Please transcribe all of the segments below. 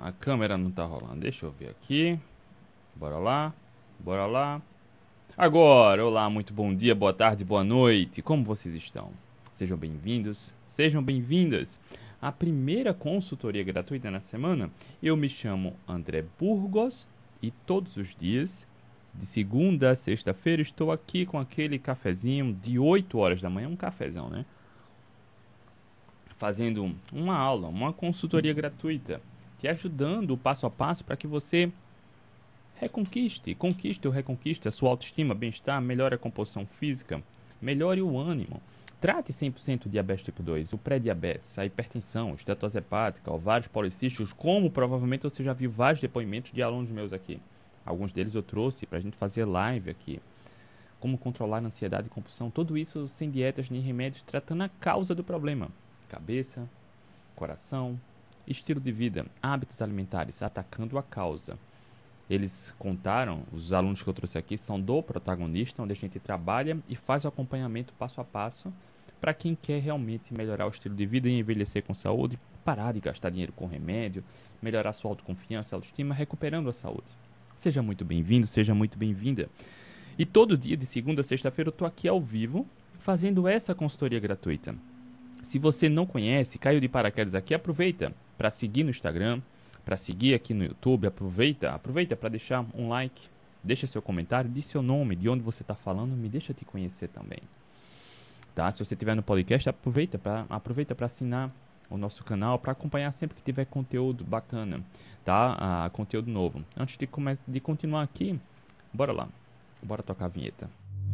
A câmera não tá rolando. Deixa eu ver aqui. Bora lá. Bora lá. Agora, olá, muito bom dia, boa tarde, boa noite. Como vocês estão? Sejam bem-vindos, sejam bem-vindas à primeira consultoria gratuita na semana. Eu me chamo André Burgos e todos os dias, de segunda a sexta-feira, estou aqui com aquele cafezinho de 8 horas da manhã, um cafezão, né? Fazendo uma aula, uma consultoria gratuita, te ajudando passo a passo para que você conquiste ou reconquiste a sua autoestima, bem-estar, melhore a composição física, melhore o ânimo. Trate 100% o diabetes tipo 2, o pré-diabetes, a hipertensão, estetose hepática, ovários policísticos, como provavelmente você já viu vários depoimentos de alunos meus aqui. Alguns deles eu trouxe para a gente fazer live aqui. Como controlar a ansiedade e compulsão, tudo isso sem dietas nem remédios, tratando a causa do problema. Cabeça, coração, estilo de vida, hábitos alimentares, atacando a causa. Eles contaram, os alunos que eu trouxe aqui são do protagonista, onde a gente trabalha e faz o acompanhamento passo a passo para quem quer realmente melhorar o estilo de vida e envelhecer com saúde, parar de gastar dinheiro com remédio, melhorar sua autoconfiança, autoestima, recuperando a saúde. Seja muito bem-vindo, seja muito bem-vinda. E todo dia, de segunda a sexta-feira, eu estou aqui ao vivo, fazendo essa consultoria gratuita. Se você não conhece, caiu de paraquedas aqui, aproveita para seguir no Instagram, para seguir aqui no YouTube, aproveita para deixar um like, deixa seu comentário, diz seu nome, de onde você está falando, me deixa te conhecer também. Tá? Se você estiver no podcast, aproveita para assinar o nosso canal, para acompanhar sempre que tiver conteúdo bacana, tá? Conteúdo novo. Antes de continuar aqui, bora lá, bora tocar a vinheta.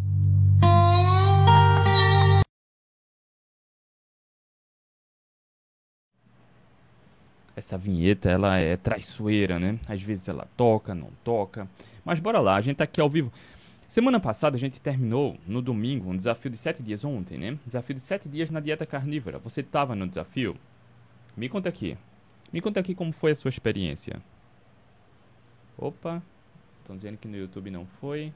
Essa vinheta, ela é traiçoeira, né? Às vezes ela toca, não toca. Mas bora lá, a gente tá aqui ao vivo. Semana passada a gente terminou, no domingo, um desafio de 7 dias ontem, né? Desafio de 7 dias na dieta carnívora. Você tava no desafio? Me conta aqui. Me conta aqui como foi a sua experiência. Opa, estão dizendo que no YouTube não foi.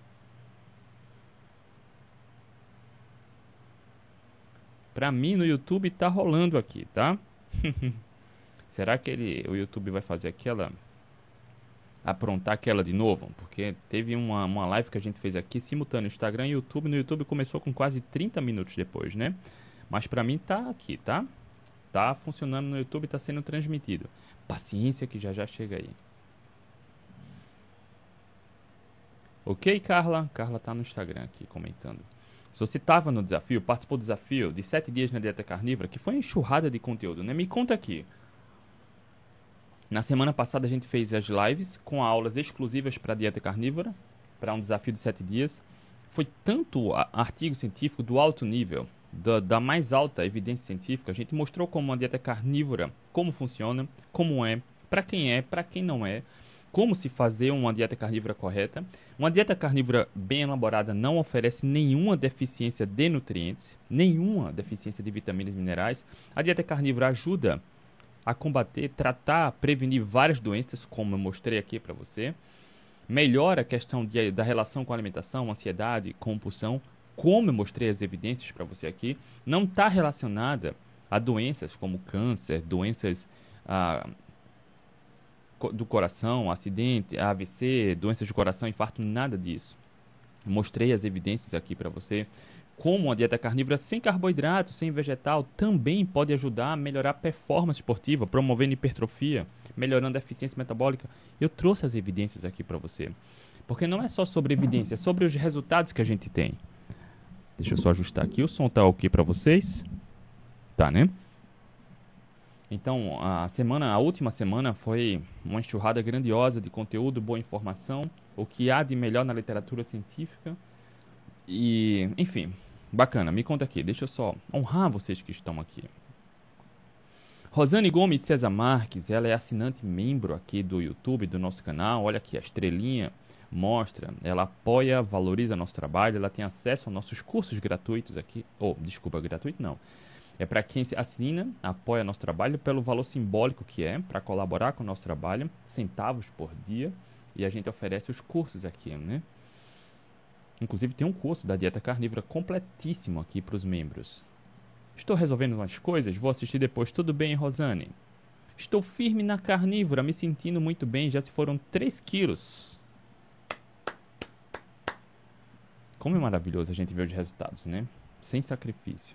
Pra mim no YouTube tá rolando aqui, tá? Será que o YouTube vai fazer aprontar aquela de novo? Porque teve uma live que a gente fez aqui, simultâneo, Instagram e YouTube. No YouTube começou com quase 30 minutos depois, né? Mas pra mim tá aqui, tá? Tá funcionando no YouTube, tá sendo transmitido. Paciência que já chega aí. Ok, Carla? Carla tá no Instagram aqui comentando. Se você tava no desafio, participou do desafio de 7 dias na dieta carnívora, que foi uma enxurrada de conteúdo, né? Me conta aqui. Na semana passada a gente fez as lives com aulas exclusivas para a dieta carnívora, para um desafio de 7 dias. Foi tanto artigo científico do alto nível, da mais alta evidência científica. A gente mostrou como uma dieta carnívora, como funciona, como é, para quem não é, como se fazer uma dieta carnívora correta. Uma dieta carnívora bem elaborada não oferece nenhuma deficiência de nutrientes, nenhuma deficiência de vitaminas e minerais. A dieta carnívora ajuda a combater, tratar, prevenir várias doenças, como eu mostrei aqui para você. Melhora a questão da relação com a alimentação, ansiedade, compulsão, como eu mostrei as evidências para você aqui. Não está relacionada a doenças como câncer, doenças do coração, acidente, AVC, doenças do coração, infarto, nada disso. Mostrei as evidências aqui para você. Como uma dieta carnívora sem carboidrato, sem vegetal, também pode ajudar a melhorar a performance esportiva, promovendo hipertrofia, melhorando a eficiência metabólica. Eu trouxe as evidências aqui para você. Porque não é só sobre evidência, é sobre os resultados que a gente tem. Deixa eu só ajustar aqui. O som tá ok para vocês? Tá, né? Então, a última semana foi uma enxurrada grandiosa de conteúdo, boa informação, o que há de melhor na literatura científica. E, enfim, bacana. Me conta aqui, deixa eu só honrar vocês que estão aqui. Rosane Gomes César Marques, ela é assinante membro aqui do YouTube, do nosso canal. Olha aqui, a estrelinha mostra, ela apoia, valoriza nosso trabalho, ela tem acesso aos nossos cursos gratuitos aqui. Gratuito não. É para quem assina, apoia nosso trabalho pelo valor simbólico que é, para colaborar com o nosso trabalho, centavos por dia, e a gente oferece os cursos aqui, né? Inclusive tem um curso da dieta carnívora completíssimo aqui para os membros. Estou resolvendo umas coisas, vou assistir depois. Tudo bem, Rosane? Estou firme na carnívora, me sentindo muito bem. Já se foram 3 quilos. Como é maravilhoso a gente ver os resultados, né? Sem sacrifício.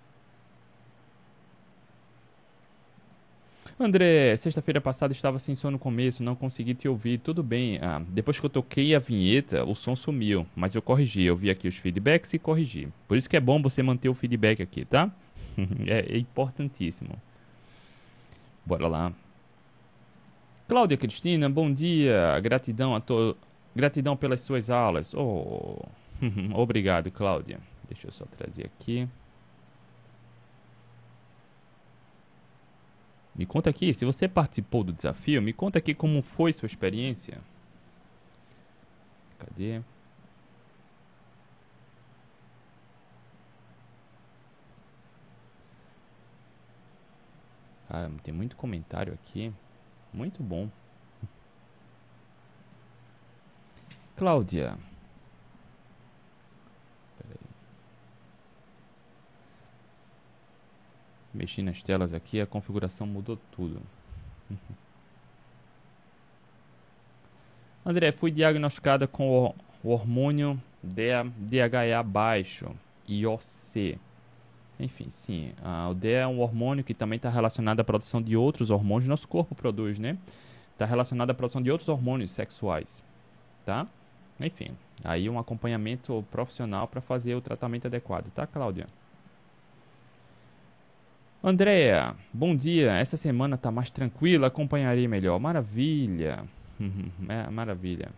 André, sexta-feira passada estava sem som no começo, não consegui te ouvir. Tudo bem. Depois que eu toquei a vinheta, o som sumiu, mas eu corrigi. Eu vi aqui os feedbacks e corrigi. Por isso que é bom você manter o feedback aqui, tá? É importantíssimo. Bora lá. Cláudia Cristina, bom dia. Gratidão pelas suas aulas. Oh, obrigado, Cláudia. Deixa eu só trazer aqui. Me conta aqui, se você participou do desafio, me conta aqui como foi sua experiência. Cadê? Tem muito comentário aqui. Muito bom. Cláudia. Peraí. Mexi nas telas aqui, a configuração mudou tudo. André, fui diagnosticada com o hormônio DHEA baixo, IOC. Enfim, sim, o DHEA é um hormônio que também está relacionado à produção de outros hormônios. Nosso corpo produz, né? Está relacionado à produção de outros hormônios sexuais, tá? Enfim, aí um acompanhamento profissional para fazer o tratamento adequado, tá, Cláudia? Andréa, bom dia. Essa semana tá mais tranquila, acompanharei melhor. Maravilha. Maravilha.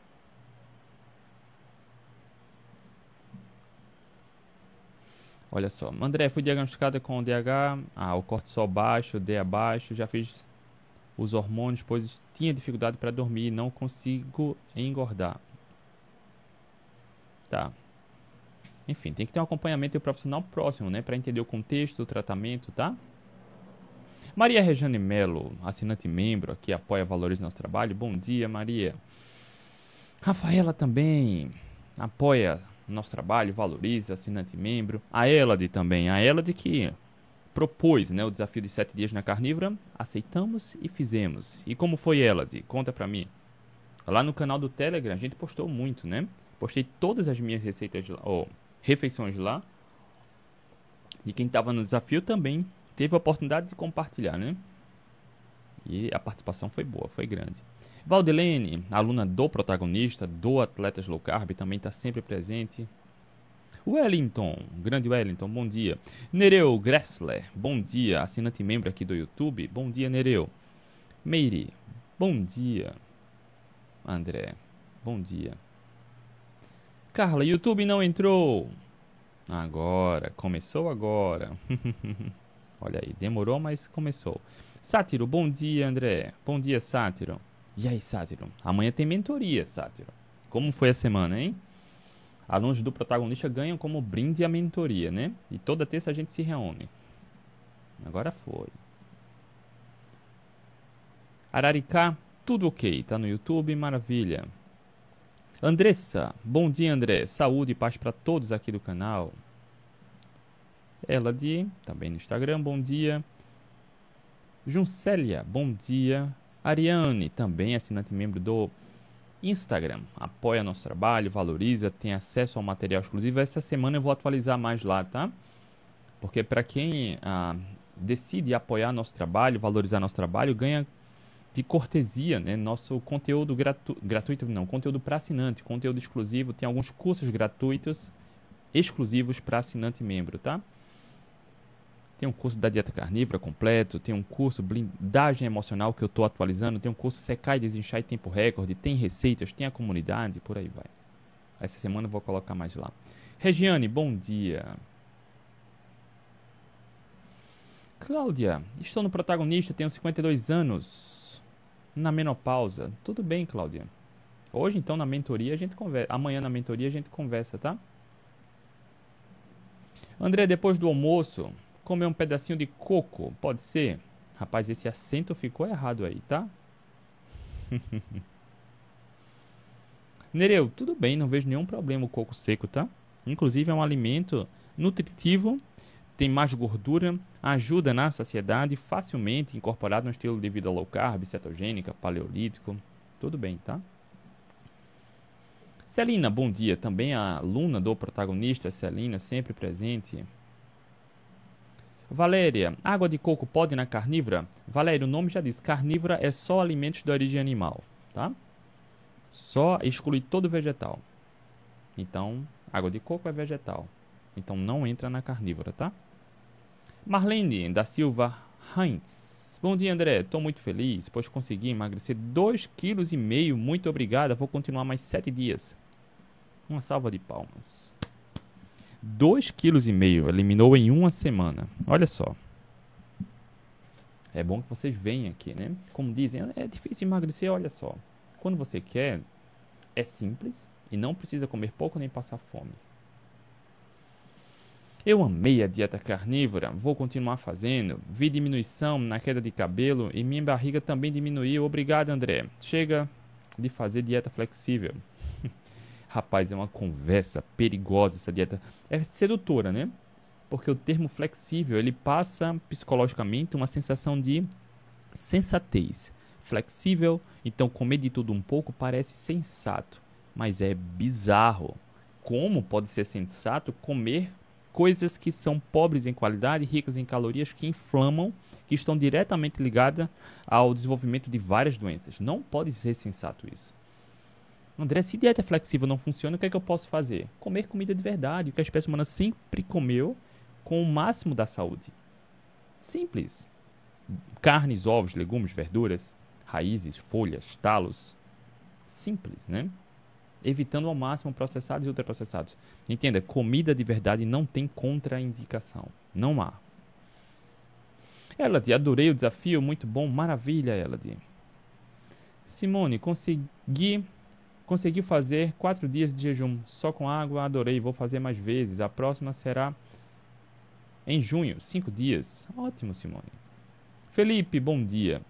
Olha só, André, fui diagnosticada com DH, o cortisol baixo, D abaixo, já fiz os hormônios, pois tinha dificuldade para dormir e não consigo engordar. Tá. Enfim, tem que ter um acompanhamento de um profissional próximo, né, para entender o contexto, o tratamento, tá? Maria Rejane Melo, assinante membro aqui, apoia, valoriza nosso trabalho. Bom dia, Maria. Rafaela também apoia nosso trabalho, valoriza, assinante membro. A Elade também, a Elade que propôs, né, o desafio de 7 dias na carnívora. Aceitamos e fizemos. E como foi, Elade? Conta pra mim. Lá no canal do Telegram a gente postou muito, né? Postei todas as minhas receitas lá, refeições lá. E quem estava no desafio também teve a oportunidade de compartilhar, né? E a participação foi boa, foi grande. Valdelene, aluna do protagonista, do Atletas Low Carb, também está sempre presente. Wellington, grande Wellington, bom dia. Nereu Gressler, bom dia, assinante membro aqui do YouTube. Bom dia, Nereu. Meire, bom dia. André, bom dia. Carla, YouTube não entrou. Agora, começou agora. Olha aí, demorou, mas começou. Sátiro, bom dia, André. Bom dia, Sátiro. E aí, Sátiro? Amanhã tem mentoria, Sátiro. Como foi a semana, hein? Alunos do protagonista ganham como brinde a mentoria, né? E toda terça a gente se reúne. Agora foi. Araricá, tudo ok. Tá no YouTube, maravilha. Andressa, bom dia, André. Saúde e paz para todos aqui do canal. Elade, também no Instagram, bom dia. Juncélia, bom dia. Ariane, também assinante membro do Instagram, apoia nosso trabalho, valoriza, tem acesso ao material exclusivo. Essa semana eu vou atualizar mais lá, tá? Porque para quem decide apoiar nosso trabalho, valorizar nosso trabalho, ganha de cortesia, né? Nosso conteúdo gratuito, não, conteúdo para assinante, conteúdo exclusivo. Tem alguns cursos gratuitos exclusivos para assinante membro, tá? Tem um curso da dieta carnívora completo, tem um curso blindagem emocional que eu estou atualizando, tem um curso secar e desinchar em tempo recorde, tem receitas, tem a comunidade, por aí vai. Essa semana eu vou colocar mais lá. Regiane, bom dia. Cláudia, estou no protagonista, tenho 52 anos, na menopausa. Tudo bem, Cláudia. Hoje, então, na mentoria a gente conversa. Amanhã na mentoria a gente conversa, tá? André, depois do almoço, comer um pedacinho de coco, pode ser? Rapaz, esse acento ficou errado aí, tá? Nereu, tudo bem, não vejo nenhum problema o coco seco, tá? Inclusive é um alimento nutritivo tem mais gordura, ajuda na saciedade, facilmente incorporado no estilo de vida low carb, cetogênica, paleolítico. Tudo bem, tá? Celina, bom dia. Também a aluna do protagonista, Celina, sempre presente. Valéria, água de coco pode na carnívora? Valéria, o nome já diz, carnívora é só alimentos de origem animal, tá? Só exclui todo vegetal. Então, água de coco é vegetal. Então não entra na carnívora, tá? Marlene da Silva Heinz. Bom dia, André. Estou muito feliz, pois consegui emagrecer 2,5 kg. Muito obrigada. Vou continuar mais 7 dias. Uma salva de palmas. 2,5 kg. Eliminou em uma semana. Olha só. É bom que vocês venham aqui, né? Como dizem, é difícil emagrecer. Olha só. Quando você quer, é simples e não precisa comer pouco nem passar fome. Eu amei a dieta carnívora, vou continuar fazendo. Vi diminuição na queda de cabelo e minha barriga também diminuiu. Obrigado, André. Chega de fazer dieta flexível. Rapaz, é uma conversa perigosa essa dieta. É sedutora, né? Porque o termo flexível, ele passa psicologicamente uma sensação de sensatez. Flexível, então comer de tudo um pouco parece sensato. Mas é bizarro. Como pode ser sensato comer coisas que são pobres em qualidade, ricas em calorias, que inflamam, que estão diretamente ligadas ao desenvolvimento de várias doenças. Não pode ser sensato isso. André, se dieta flexível não funciona, o que é que eu posso fazer? Comer comida de verdade, o que a espécie humana sempre comeu com o máximo da saúde. Simples. Carnes, ovos, legumes, verduras, raízes, folhas, talos. Simples, né? Evitando ao máximo processados e ultraprocessados. Entenda, comida de verdade não tem contraindicação. Não há. Elodie, adorei o desafio, muito bom, maravilha, Elodie. Simone, consegui fazer 4 dias de jejum, só com água, adorei, vou fazer mais vezes. A próxima será em junho, 5 dias. Ótimo, Simone. Felipe, bom dia.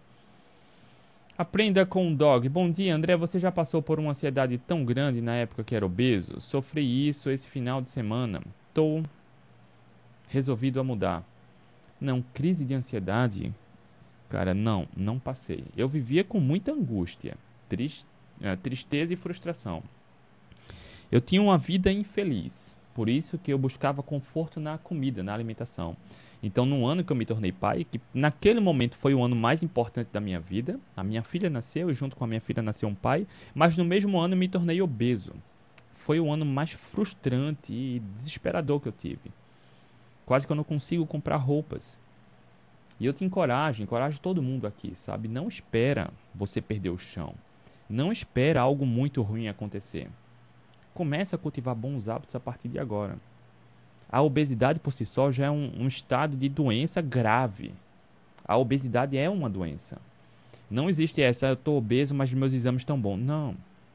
Aprenda com o dog. Bom dia, André. Você já passou por uma ansiedade tão grande na época que era obeso? Sofri isso esse final de semana. Tô resolvido a mudar. Não, crise de ansiedade? Cara, não passei. Eu vivia com muita angústia, tristeza e frustração. Eu tinha uma vida infeliz. Por isso que eu buscava conforto na comida, na alimentação. Então, no ano que eu me tornei pai, que naquele momento foi o ano mais importante da minha vida, a minha filha nasceu e junto com a minha filha nasceu um pai, mas no mesmo ano eu me tornei obeso. Foi o ano mais frustrante e desesperador que eu tive. Quase que eu não consigo comprar roupas. E eu te encorajo todo mundo aqui, sabe? Não espera você perder o chão. Não espera algo muito ruim acontecer. Comece a cultivar bons hábitos a partir de agora. A obesidade por si só já é um estado de doença grave. A obesidade é uma doença. Não existe essa, eu estou obeso, mas meus exames estão bons. Não.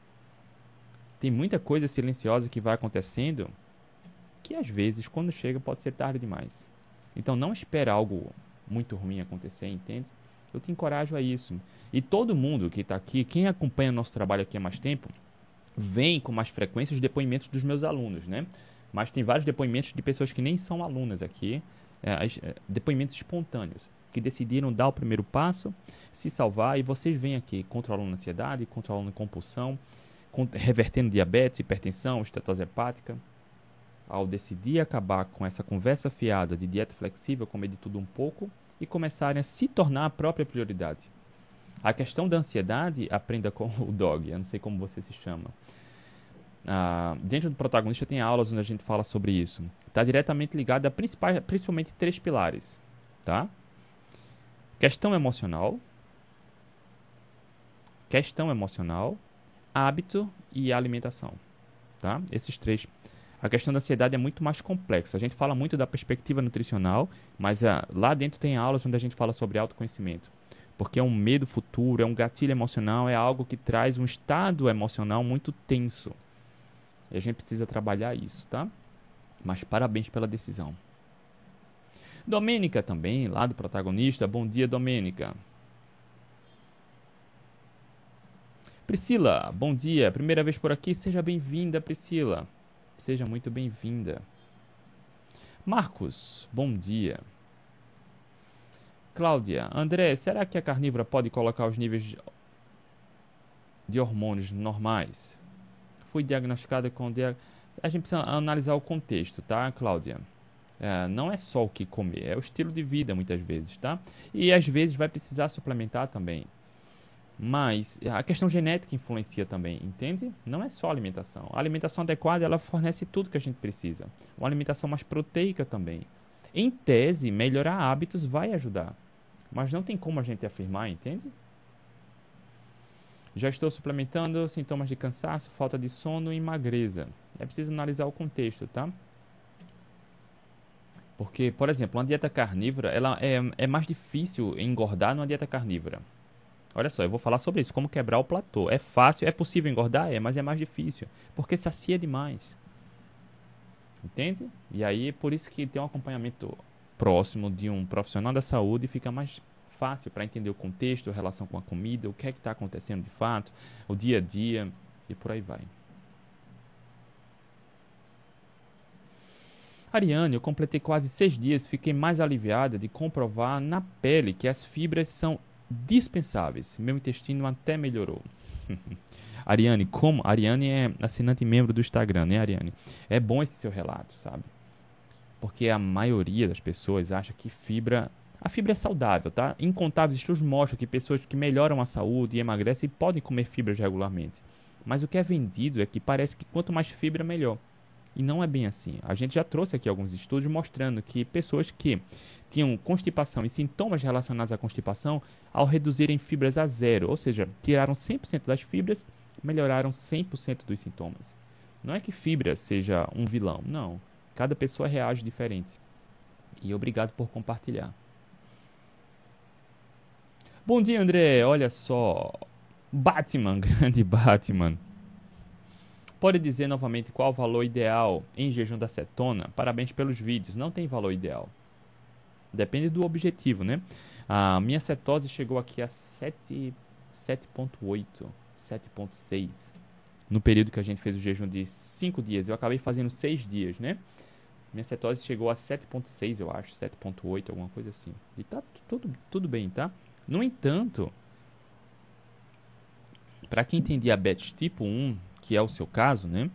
Tem muita coisa silenciosa que vai acontecendo que às vezes, quando chega, pode ser tarde demais. Então não espera algo muito ruim acontecer, entende? Eu te encorajo a isso. E todo mundo que está aqui, quem acompanha nosso trabalho aqui há mais tempo, vem com mais frequência os depoimentos dos meus alunos, né? Mas tem vários depoimentos de pessoas que nem são alunas aqui, depoimentos espontâneos, que decidiram dar o primeiro passo, se salvar, e vocês vêm aqui controlando a ansiedade, controlando a compulsão, revertendo diabetes, hipertensão, estetose hepática. Ao decidir acabar com essa conversa fiada de dieta flexível, comer de tudo um pouco, e começarem a se tornar a própria prioridade. A questão da ansiedade, aprenda com o dog, eu não sei como você se chama. Dentro do protagonista tem aulas onde a gente fala sobre isso. Está diretamente ligado a principalmente 3 pilares, tá? Questão emocional, hábito e alimentação, tá? Esses 3. A questão da ansiedade é muito mais complexa. A gente fala muito da perspectiva nutricional, mas lá dentro tem aulas onde a gente fala sobre autoconhecimento. Porque é um medo futuro, é um gatilho emocional, é algo que traz um estado emocional muito tenso. E a gente precisa trabalhar isso, tá? Mas parabéns pela decisão. Domênica também, lá do protagonista. Bom dia, Domênica. Priscila, bom dia. Primeira vez por aqui. Seja bem-vinda, Priscila. Seja muito bem-vinda. Marcos, bom dia. Cláudia, André, será que a carnívora pode colocar os níveis de hormônios normais? Fui diagnosticada com... A gente precisa analisar o contexto, tá, Cláudia? Não é só o que comer, é o estilo de vida muitas vezes, tá? E às vezes vai precisar suplementar também. Mas a questão genética influencia também, entende? Não é só a alimentação. A alimentação adequada, ela fornece tudo que a gente precisa. Uma alimentação mais proteica também. Em tese, melhorar hábitos vai ajudar. Mas não tem como a gente afirmar, entende? Já estou suplementando sintomas de cansaço, falta de sono e magreza. É preciso analisar o contexto, tá? Porque, por exemplo, uma dieta carnívora, ela é mais difícil engordar numa dieta carnívora. Olha só, eu vou falar sobre isso, como quebrar o platô. É fácil, é possível engordar? Mas é mais difícil, porque sacia demais. Entende? E aí, por isso que ter um acompanhamento próximo de um profissional da saúde fica mais fácil para entender o contexto, a relação com a comida, o que é que está acontecendo de fato, o dia a dia e por aí vai. Ariane, eu completei quase 6 dias, fiquei mais aliviada de comprovar na pele que as fibras são dispensáveis. Meu intestino até melhorou. Ariane, como? Ariane é assinante membro do Instagram, né, Ariane? É bom esse seu relato, sabe? Porque a maioria das pessoas acha que a fibra é saudável, tá? Incontáveis estudos mostram que pessoas que melhoram a saúde e emagrecem podem comer fibras regularmente. Mas o que é vendido é que parece que quanto mais fibra, melhor. E não é bem assim. A gente já trouxe aqui alguns estudos mostrando que pessoas que tinham constipação e sintomas relacionados à constipação, ao reduzirem fibras a zero, ou seja, tiraram 100% das fibras, melhoraram 100% dos sintomas. Não é que fibra seja um vilão, não. Cada pessoa reage diferente. E obrigado por compartilhar. Bom dia, André. Olha só. Batman, grande Batman. Pode dizer novamente qual o valor ideal em jejum da cetona? Parabéns pelos vídeos. Não tem valor ideal. Depende do objetivo, né? A minha cetose chegou aqui a 7.8, 7.6. No período que a gente fez o jejum de 5 dias. Eu acabei fazendo 6 dias, né? Minha cetose chegou a 7.6, eu acho. 7.8, alguma coisa assim. E tá tudo bem, tá? No entanto, para quem tem diabetes tipo 1, que é o seu caso, né?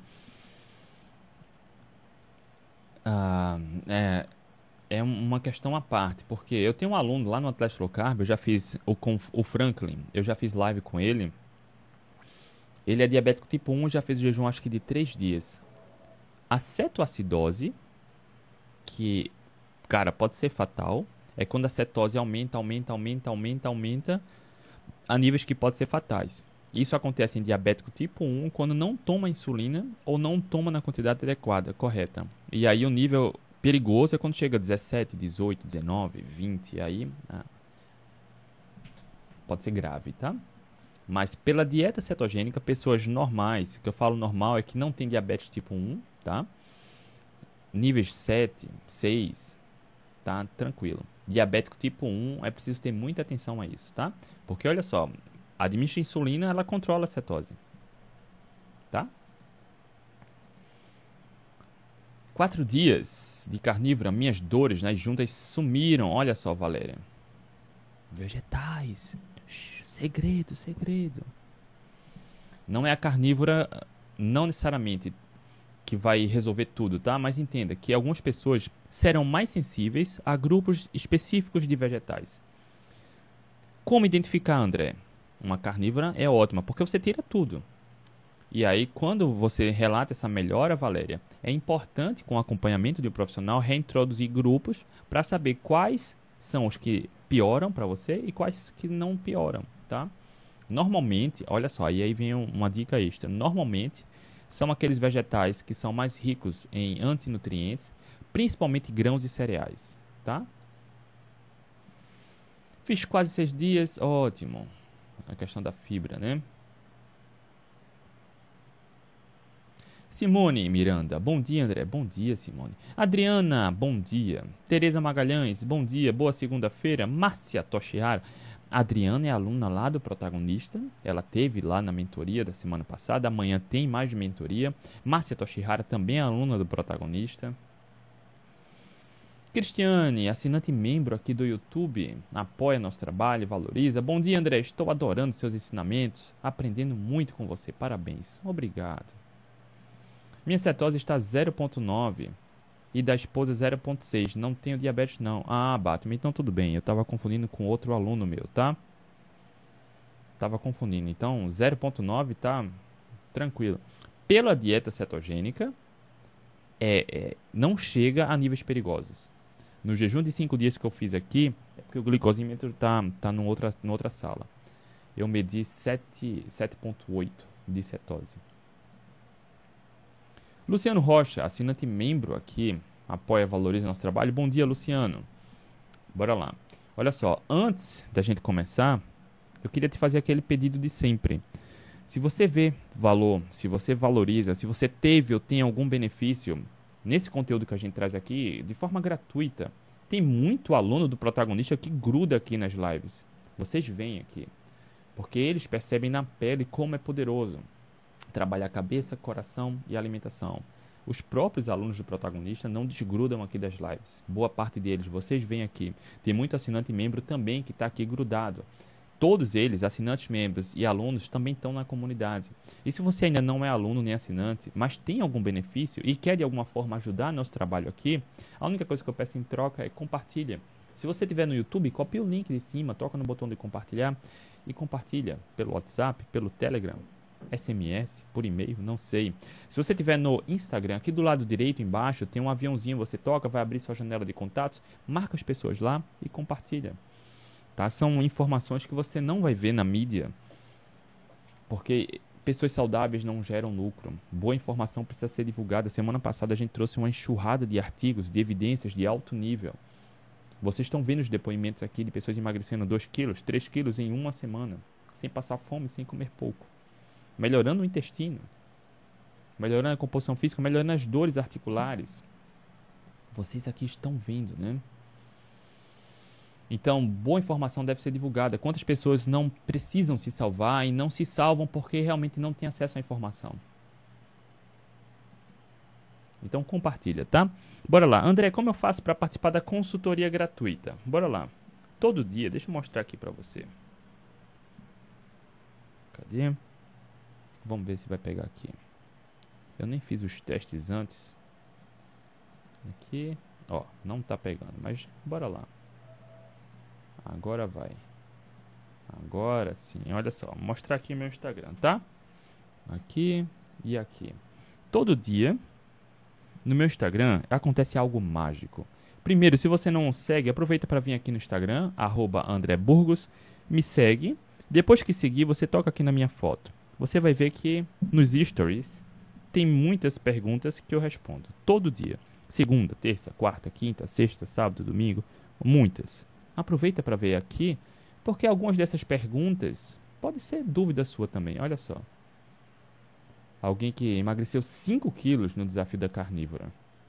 É uma questão à parte, porque eu tenho um aluno lá no Atlético Low Carb, eu já fiz o Franklin, eu já fiz live com ele. Ele é diabético tipo 1, já fez o jejum acho que de 3 dias. A cetoacidose, que, cara, pode ser fatal, é quando a cetose aumenta a níveis que podem ser fatais. Isso acontece em diabético tipo 1 quando não toma insulina ou não toma na quantidade adequada, correta. E aí o nível perigoso é quando chega a 17, 18, 19, 20, aí pode ser grave, tá? Mas pela dieta cetogênica, pessoas normais, o que eu falo normal é que não tem diabetes tipo 1, tá? Níveis 7, 6, tá? Tranquilo. Diabético tipo 1, é preciso ter muita atenção a isso, tá? Porque olha só, administra insulina, ela controla a cetose. Tá? 4 dias de carnívora, minhas dores nas juntas sumiram. Olha só, Valéria. Vegetais. Segredo. Não é a carnívora, não necessariamente que vai resolver tudo, tá? Mas entenda que algumas pessoas serão mais sensíveis a grupos específicos de vegetais. Como identificar, André? Uma carnívora é ótima, porque você tira tudo. E aí, quando você relata essa melhora, Valéria, é importante, com o acompanhamento de um profissional, reintroduzir grupos para saber quais são os que pioram para você e quais que não pioram, tá? Normalmente, olha só, aí vem uma dica extra. Normalmente, são aqueles vegetais que são mais ricos em antinutrientes, principalmente grãos e cereais, tá? Fiz quase 6 dias, ótimo. A questão da fibra, né? Simone Miranda, bom dia, André. Bom dia, Simone. Adriana, bom dia. Tereza Magalhães, bom dia. Boa segunda-feira. Márcia Toshihara. Adriana é aluna lá do Protagonista. Ela teve lá na mentoria da semana passada. Amanhã tem mais de mentoria. Márcia Toshihara também é aluna do Protagonista. Cristiane, assinante e membro aqui do YouTube, apoia nosso trabalho, valoriza. Bom dia, André, estou adorando seus ensinamentos, aprendendo muito com você, parabéns. Obrigado. Minha cetose está 0,9 e da esposa 0,6, não tenho diabetes não. Ah, Batman, então tudo bem, eu estava confundindo com outro aluno meu, tá? Tava confundindo, então 0,9 tá tranquilo. Pela dieta cetogênica, não chega a níveis perigosos. No jejum de 5 dias que eu fiz aqui, é porque o glicosímetro tá numa outra sala. Eu medi 7,8 de cetose. Luciano Rocha, assinante membro aqui, apoia, valoriza nosso trabalho. Bom dia, Luciano. Bora lá. Olha só, antes da gente começar, eu queria te fazer aquele pedido de sempre. Se você vê valor, se você valoriza, se você teve ou tem algum benefício nesse conteúdo que a gente traz aqui, de forma gratuita, tem muito aluno do protagonista que gruda aqui nas lives. Vocês vêm aqui, porque eles percebem na pele como é poderoso trabalhar cabeça, coração e alimentação. Os próprios alunos do protagonista não desgrudam aqui das lives. Boa parte deles, vocês vêm aqui. Tem muito assinante e membro também que está aqui grudado. Todos eles, assinantes, membros e alunos, também estão na comunidade. E se você ainda não é aluno nem assinante, mas tem algum benefício e quer de alguma forma ajudar nosso trabalho aqui, a única coisa que eu peço em troca é compartilha. Se você estiver no YouTube, copia o link de cima, toca no botão de compartilhar e compartilha pelo WhatsApp, pelo Telegram, SMS, por e-mail, não sei. Se você estiver no Instagram, aqui do lado direito embaixo tem um aviãozinho, você toca, vai abrir sua janela de contatos, marca as pessoas lá e compartilha. Tá? São informações que você não vai ver na mídia, porque pessoas saudáveis não geram lucro. Boa informação precisa ser divulgada. Semana passada a gente trouxe uma enxurrada de artigos, de evidências de alto nível. Vocês estão vendo os depoimentos aqui de pessoas emagrecendo 2 quilos, 3 quilos em uma semana, sem passar fome, sem comer pouco. Melhorando o intestino, melhorando a composição física, melhorando as dores articulares. Vocês aqui estão vendo, né? Então, boa informação deve ser divulgada. Quantas pessoas não precisam se salvar e não se salvam porque realmente não têm acesso à informação? Então, compartilha, tá? Bora lá. André, como eu faço para participar da consultoria gratuita? Bora lá. Todo dia, deixa eu mostrar aqui para você. Cadê? Vamos ver se vai pegar aqui. Eu nem fiz os testes antes. Aqui. Ó, não tá pegando, mas bora lá. Agora vai. Agora sim. Olha só. Vou mostrar aqui meu Instagram, tá? Aqui e aqui. Todo dia, no meu Instagram, acontece algo mágico. Primeiro, se você não segue, aproveita para vir aqui no Instagram, @AndréBurgos. Me segue. Depois que seguir, você toca aqui na minha foto. Você vai ver que nos stories tem muitas perguntas que eu respondo. Todo dia. Segunda, terça, quarta, quinta, sexta, sábado, domingo. Muitas. Aproveita para ver aqui, porque algumas dessas perguntas pode ser dúvida sua também. Olha só. Alguém que emagreceu 5 quilos no desafio da carnívora.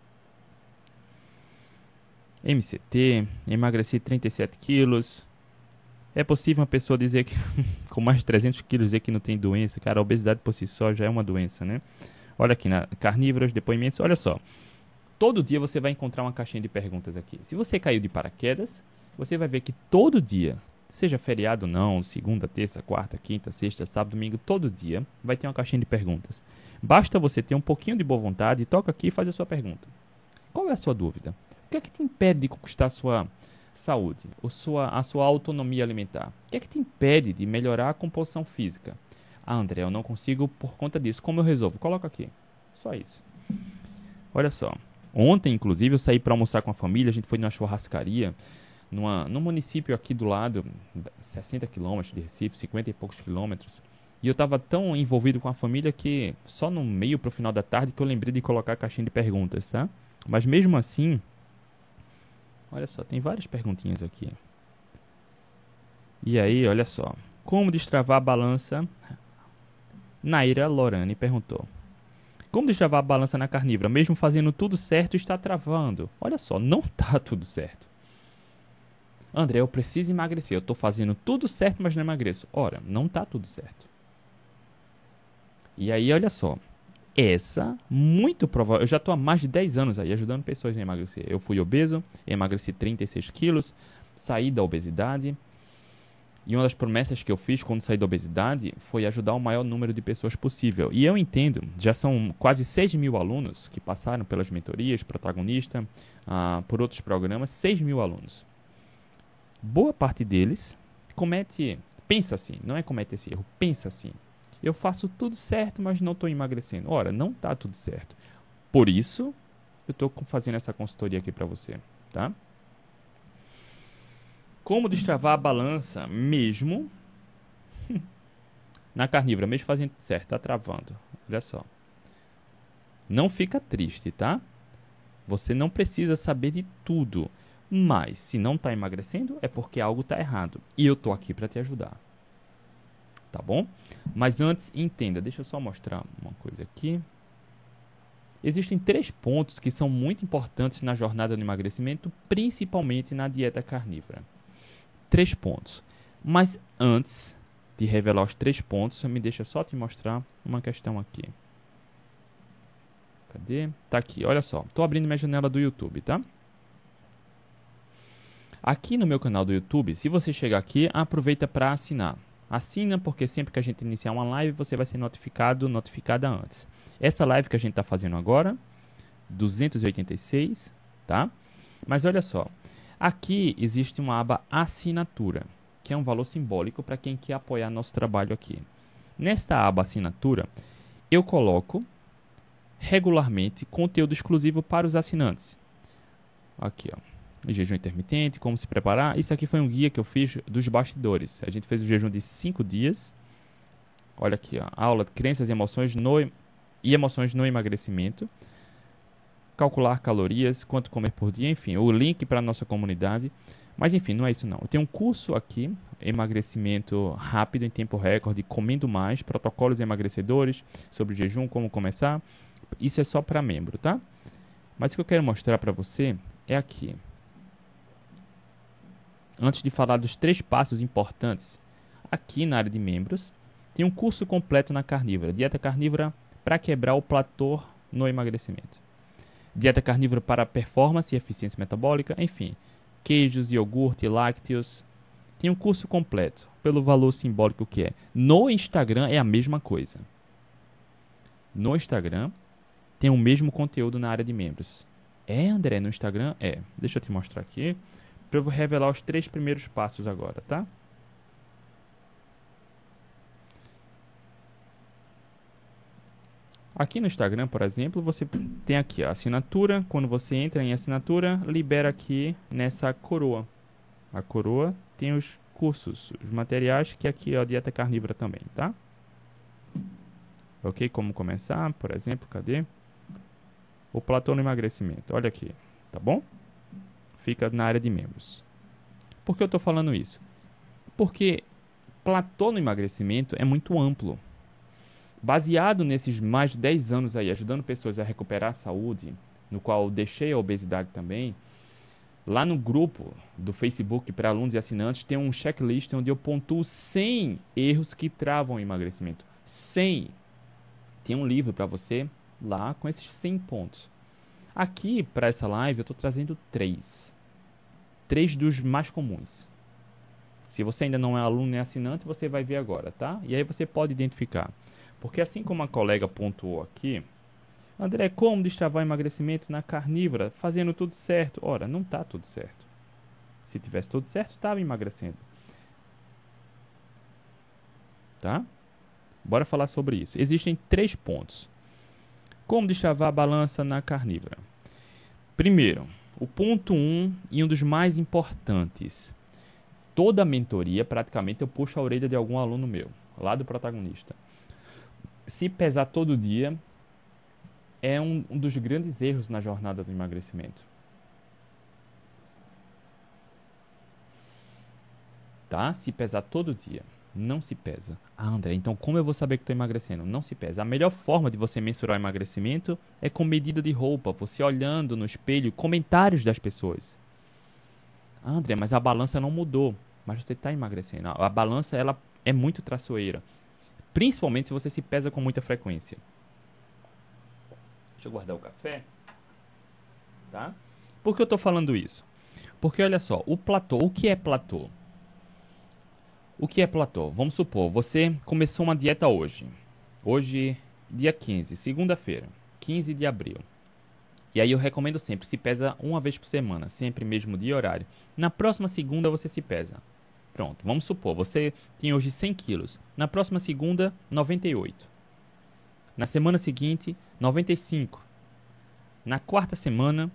MCT, emagreci 37 quilos. É possível uma pessoa dizer que com mais de 300 quilos dizer que não tem doença? Cara, a obesidade por si só já é uma doença, né? Olha aqui, na carnívoros, depoimentos, olha só. Todo dia você vai encontrar uma caixinha de perguntas aqui. Se você caiu de paraquedas, você vai ver que todo dia, seja feriado ou não, segunda, terça, quarta, quinta, sexta, sábado, domingo, todo dia vai ter uma caixinha de perguntas. Basta você ter um pouquinho de boa vontade, toca aqui e faz a sua pergunta. Qual é a sua dúvida? O que é que te impede de conquistar a sua saúde, a sua autonomia alimentar? O que é que te impede de melhorar a composição física? Ah, André, eu não consigo por conta disso. Como eu resolvo? Coloca aqui. Só isso. Olha só. Ontem, inclusive, eu saí para almoçar com a família, a gente foi numa churrascaria, num município aqui do lado, 60 quilômetros de Recife, 50 e poucos quilômetros. E eu estava tão envolvido com a família que só no meio pro final da tarde que eu lembrei de colocar a caixinha de perguntas, tá? Mas mesmo assim, olha só, tem várias perguntinhas aqui. E aí, olha só. Como destravar a balança? Naira Lorane perguntou. Como destravar a balança na carnívora? Mesmo fazendo tudo certo, está travando. Olha só, não está tudo certo. André, eu preciso emagrecer. Eu estou fazendo tudo certo, mas não emagreço. Ora, não está tudo certo. E aí, olha só. essa, muito provável, eu já estou há mais de 10 anos aí ajudando pessoas a emagrecer. Eu fui obeso, emagreci 36 quilos, saí da obesidade. E uma das promessas que eu fiz quando saí da obesidade foi ajudar o maior número de pessoas possível. E eu entendo, já são quase 6 mil alunos que passaram pelas mentorias, protagonista, por outros programas, 6 mil alunos. Boa parte deles pensa assim, não é comete esse erro, pensa assim. Eu faço tudo certo, mas não estou emagrecendo. Ora, não está tudo certo. Por isso, eu estou fazendo essa consultoria aqui para você, tá? Como destravar a balança mesmo na carnívora, mesmo fazendo tudo certo, tá travando. Olha só. Não fica triste, tá? Você não precisa saber de tudo. Mas, se não está emagrecendo, é porque algo está errado. E eu tô aqui para te ajudar. Tá bom? Mas antes, entenda. Deixa eu só mostrar uma coisa aqui. Existem 3 pontos que são muito importantes na jornada do emagrecimento, principalmente na dieta carnívora. 3 pontos. Mas antes de revelar os 3 pontos, me deixa só te mostrar uma questão aqui. Cadê? Tá aqui, olha só. Tô abrindo minha janela do YouTube, tá? Aqui no meu canal do YouTube, se você chegar aqui, aproveita para assinar. Assina, porque sempre que a gente iniciar uma live, você vai ser notificada antes. Essa live que a gente está fazendo agora, 286, tá? Mas olha só, aqui existe uma aba assinatura, que é um valor simbólico para quem quer apoiar nosso trabalho aqui. Nesta aba assinatura, eu coloco regularmente conteúdo exclusivo para os assinantes. Aqui, ó. Jejum intermitente, como se preparar. Isso aqui foi um guia que eu fiz dos bastidores. A gente fez o jejum de 5 dias. Olha aqui, ó. Aula de crenças e emoções no emagrecimento. Calcular calorias, quanto comer por dia, enfim, o link para a nossa comunidade. Mas enfim, não é isso não. Eu tenho um curso aqui, emagrecimento rápido em tempo recorde, comendo mais, protocolos emagrecedores, sobre jejum, como começar. Isso é só para membro, tá? Mas o que eu quero mostrar para você é aqui. Antes de falar dos 3 passos importantes, aqui na área de membros, tem um curso completo na carnívora. Dieta carnívora para quebrar o platô no emagrecimento. Dieta carnívora para performance e eficiência metabólica, enfim. Queijos, iogurte, lácteos. Tem um curso completo, pelo valor simbólico que é. No Instagram é a mesma coisa. No Instagram tem o mesmo conteúdo na área de membros. É, André, no Instagram? É. Deixa eu te mostrar aqui. Para eu revelar os 3 primeiros passos agora, tá? Aqui no Instagram, por exemplo, você tem aqui a assinatura. Quando você entra em assinatura, libera aqui nessa coroa. A coroa tem os cursos, os materiais, que aqui é a dieta carnívora também, tá? Ok? Como começar, por exemplo, cadê? O platô no emagrecimento. Olha aqui, tá bom? Fica na área de membros. Por que eu estou falando isso? Porque platô no emagrecimento é muito amplo. Baseado nesses mais de 10 anos aí, ajudando pessoas a recuperar a saúde, no qual eu deixei a obesidade também, lá no grupo do Facebook para alunos e assinantes tem um checklist onde eu pontuo 100 erros que travam o emagrecimento. 100. Tem um livro para você lá com esses 100 pontos. Aqui, para essa live, eu estou trazendo 3. 3 dos mais comuns. Se você ainda não é aluno nem assinante, você vai ver agora, tá? E aí você pode identificar. Porque assim como a colega pontuou aqui, André, como destravar emagrecimento na carnívora, fazendo tudo certo? Ora, não está tudo certo. Se tivesse tudo certo, estava emagrecendo. Tá? Bora falar sobre isso. Existem 3 pontos. Como destravar a balança na carnívora? Primeiro, o ponto 1 e um dos mais importantes. Toda mentoria, praticamente, eu puxo a orelha de algum aluno meu, lá do protagonista. Se pesar todo dia, é um dos grandes erros na jornada do emagrecimento. Tá? Se pesar todo dia. Não se pesa. Ah, André, então como eu vou saber que estou emagrecendo? Não se pesa. A melhor forma de você mensurar o emagrecimento é com medida de roupa, você olhando no espelho, comentários das pessoas. Ah, André, mas a balança não mudou. Mas você está emagrecendo. A balança ela é muito traiçoeira. Principalmente se você se pesa com muita frequência. Deixa eu guardar o café. Tá? Por que eu estou falando isso? Porque olha só, o platô, o que é platô? O que é platô? Vamos supor, você começou uma dieta hoje. Hoje, dia 15, segunda-feira, 15 de abril. E aí eu recomendo sempre, se pesa uma vez por semana, sempre mesmo dia e horário. Na próxima segunda você se pesa. Pronto, vamos supor, você tem hoje 100 quilos. Na próxima segunda, 98. Na semana seguinte, 95. Na quarta semana,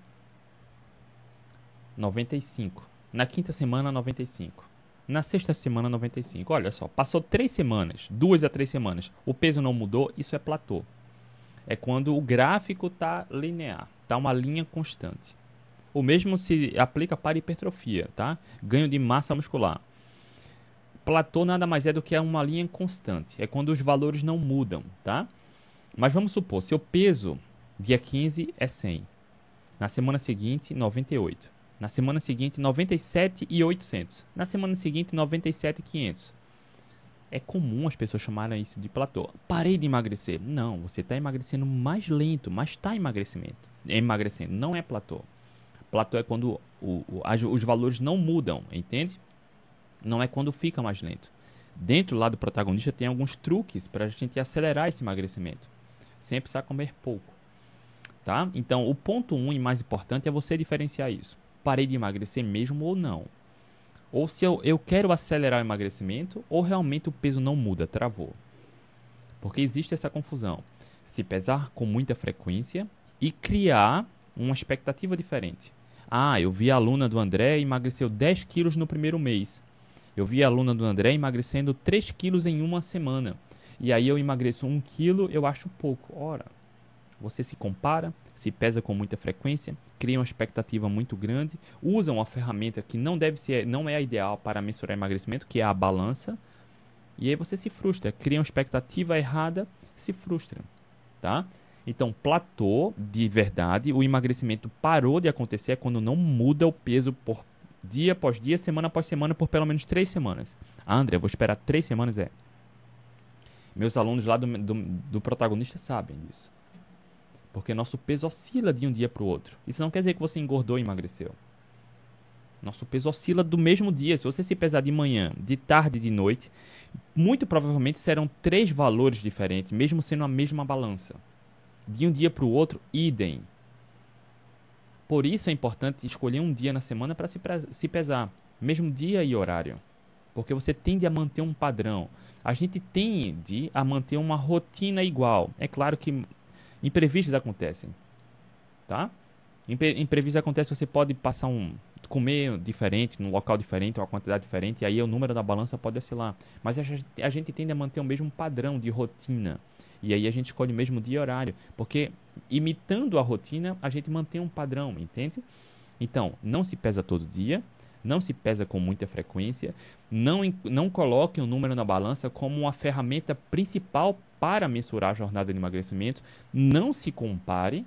95. Na quinta semana, 95. Na sexta semana, 95. Olha só, passou 3 semanas, 2 a 3 semanas. O peso não mudou, isso é platô. É quando o gráfico está linear, está uma linha constante. O mesmo se aplica para hipertrofia, tá? Ganho de massa muscular. Platô nada mais é do que uma linha constante. É quando os valores não mudam, tá? Mas vamos supor, seu peso dia 15 é 100. Na semana seguinte, 98. Na semana seguinte, 97.800. Na semana seguinte, 97.500. É comum as pessoas chamarem isso de platô. Parei de emagrecer. Não, você está emagrecendo mais lento, mas está emagrecendo. Não é platô. Platô é quando os valores não mudam, entende? Não é quando fica mais lento. Dentro lá do protagonista tem alguns truques para a gente acelerar esse emagrecimento. Sem precisar comer pouco. Tá? Então, o ponto 1 e mais importante é você diferenciar isso. Parei de emagrecer mesmo ou não. Ou se eu quero acelerar o emagrecimento, ou realmente o peso não muda, travou. Porque existe essa confusão. Se pesar com muita frequência e criar uma expectativa diferente. Ah, eu vi a aluna do André emagreceu 10 quilos no primeiro mês. Eu vi a aluna do André emagrecendo 3 quilos em uma semana. E aí eu emagreço 1 quilo, eu acho pouco. Ora, você se compara, se pesa com muita frequência, cria uma expectativa muito grande, usa uma ferramenta que não é a ideal para mensurar emagrecimento, que é a balança, e aí você se frustra, cria uma expectativa errada, se frustra, tá? Então, platô, de verdade, o emagrecimento parou de acontecer quando não muda o peso por dia após dia, semana após semana, por pelo menos 3 semanas. Ah, André, eu vou esperar 3 semanas, Meus alunos lá do protagonista sabem disso. Porque nosso peso oscila de um dia para o outro. Isso não quer dizer que você engordou e emagreceu. Nosso peso oscila do mesmo dia. Se você se pesar de manhã, de tarde e de noite, muito provavelmente serão 3 valores diferentes, mesmo sendo a mesma balança. De um dia para o outro, idem. Por isso é importante escolher um dia na semana para se pesar. Mesmo dia e horário. Porque você tende a manter um padrão. A gente tende a manter uma rotina igual. É claro que imprevistos acontecem, tá? Imprevistos acontecem, você pode comer diferente, num local diferente, uma quantidade diferente, e aí o número da balança pode oscilar. Mas a gente tende a manter o mesmo padrão de rotina. E aí a gente escolhe o mesmo dia e horário. Porque imitando a rotina, a gente mantém um padrão, entende? Então, não se pesa todo dia, não se pesa com muita frequência, não coloque o número na balança como uma ferramenta principal para mensurar a jornada de emagrecimento. Não se compare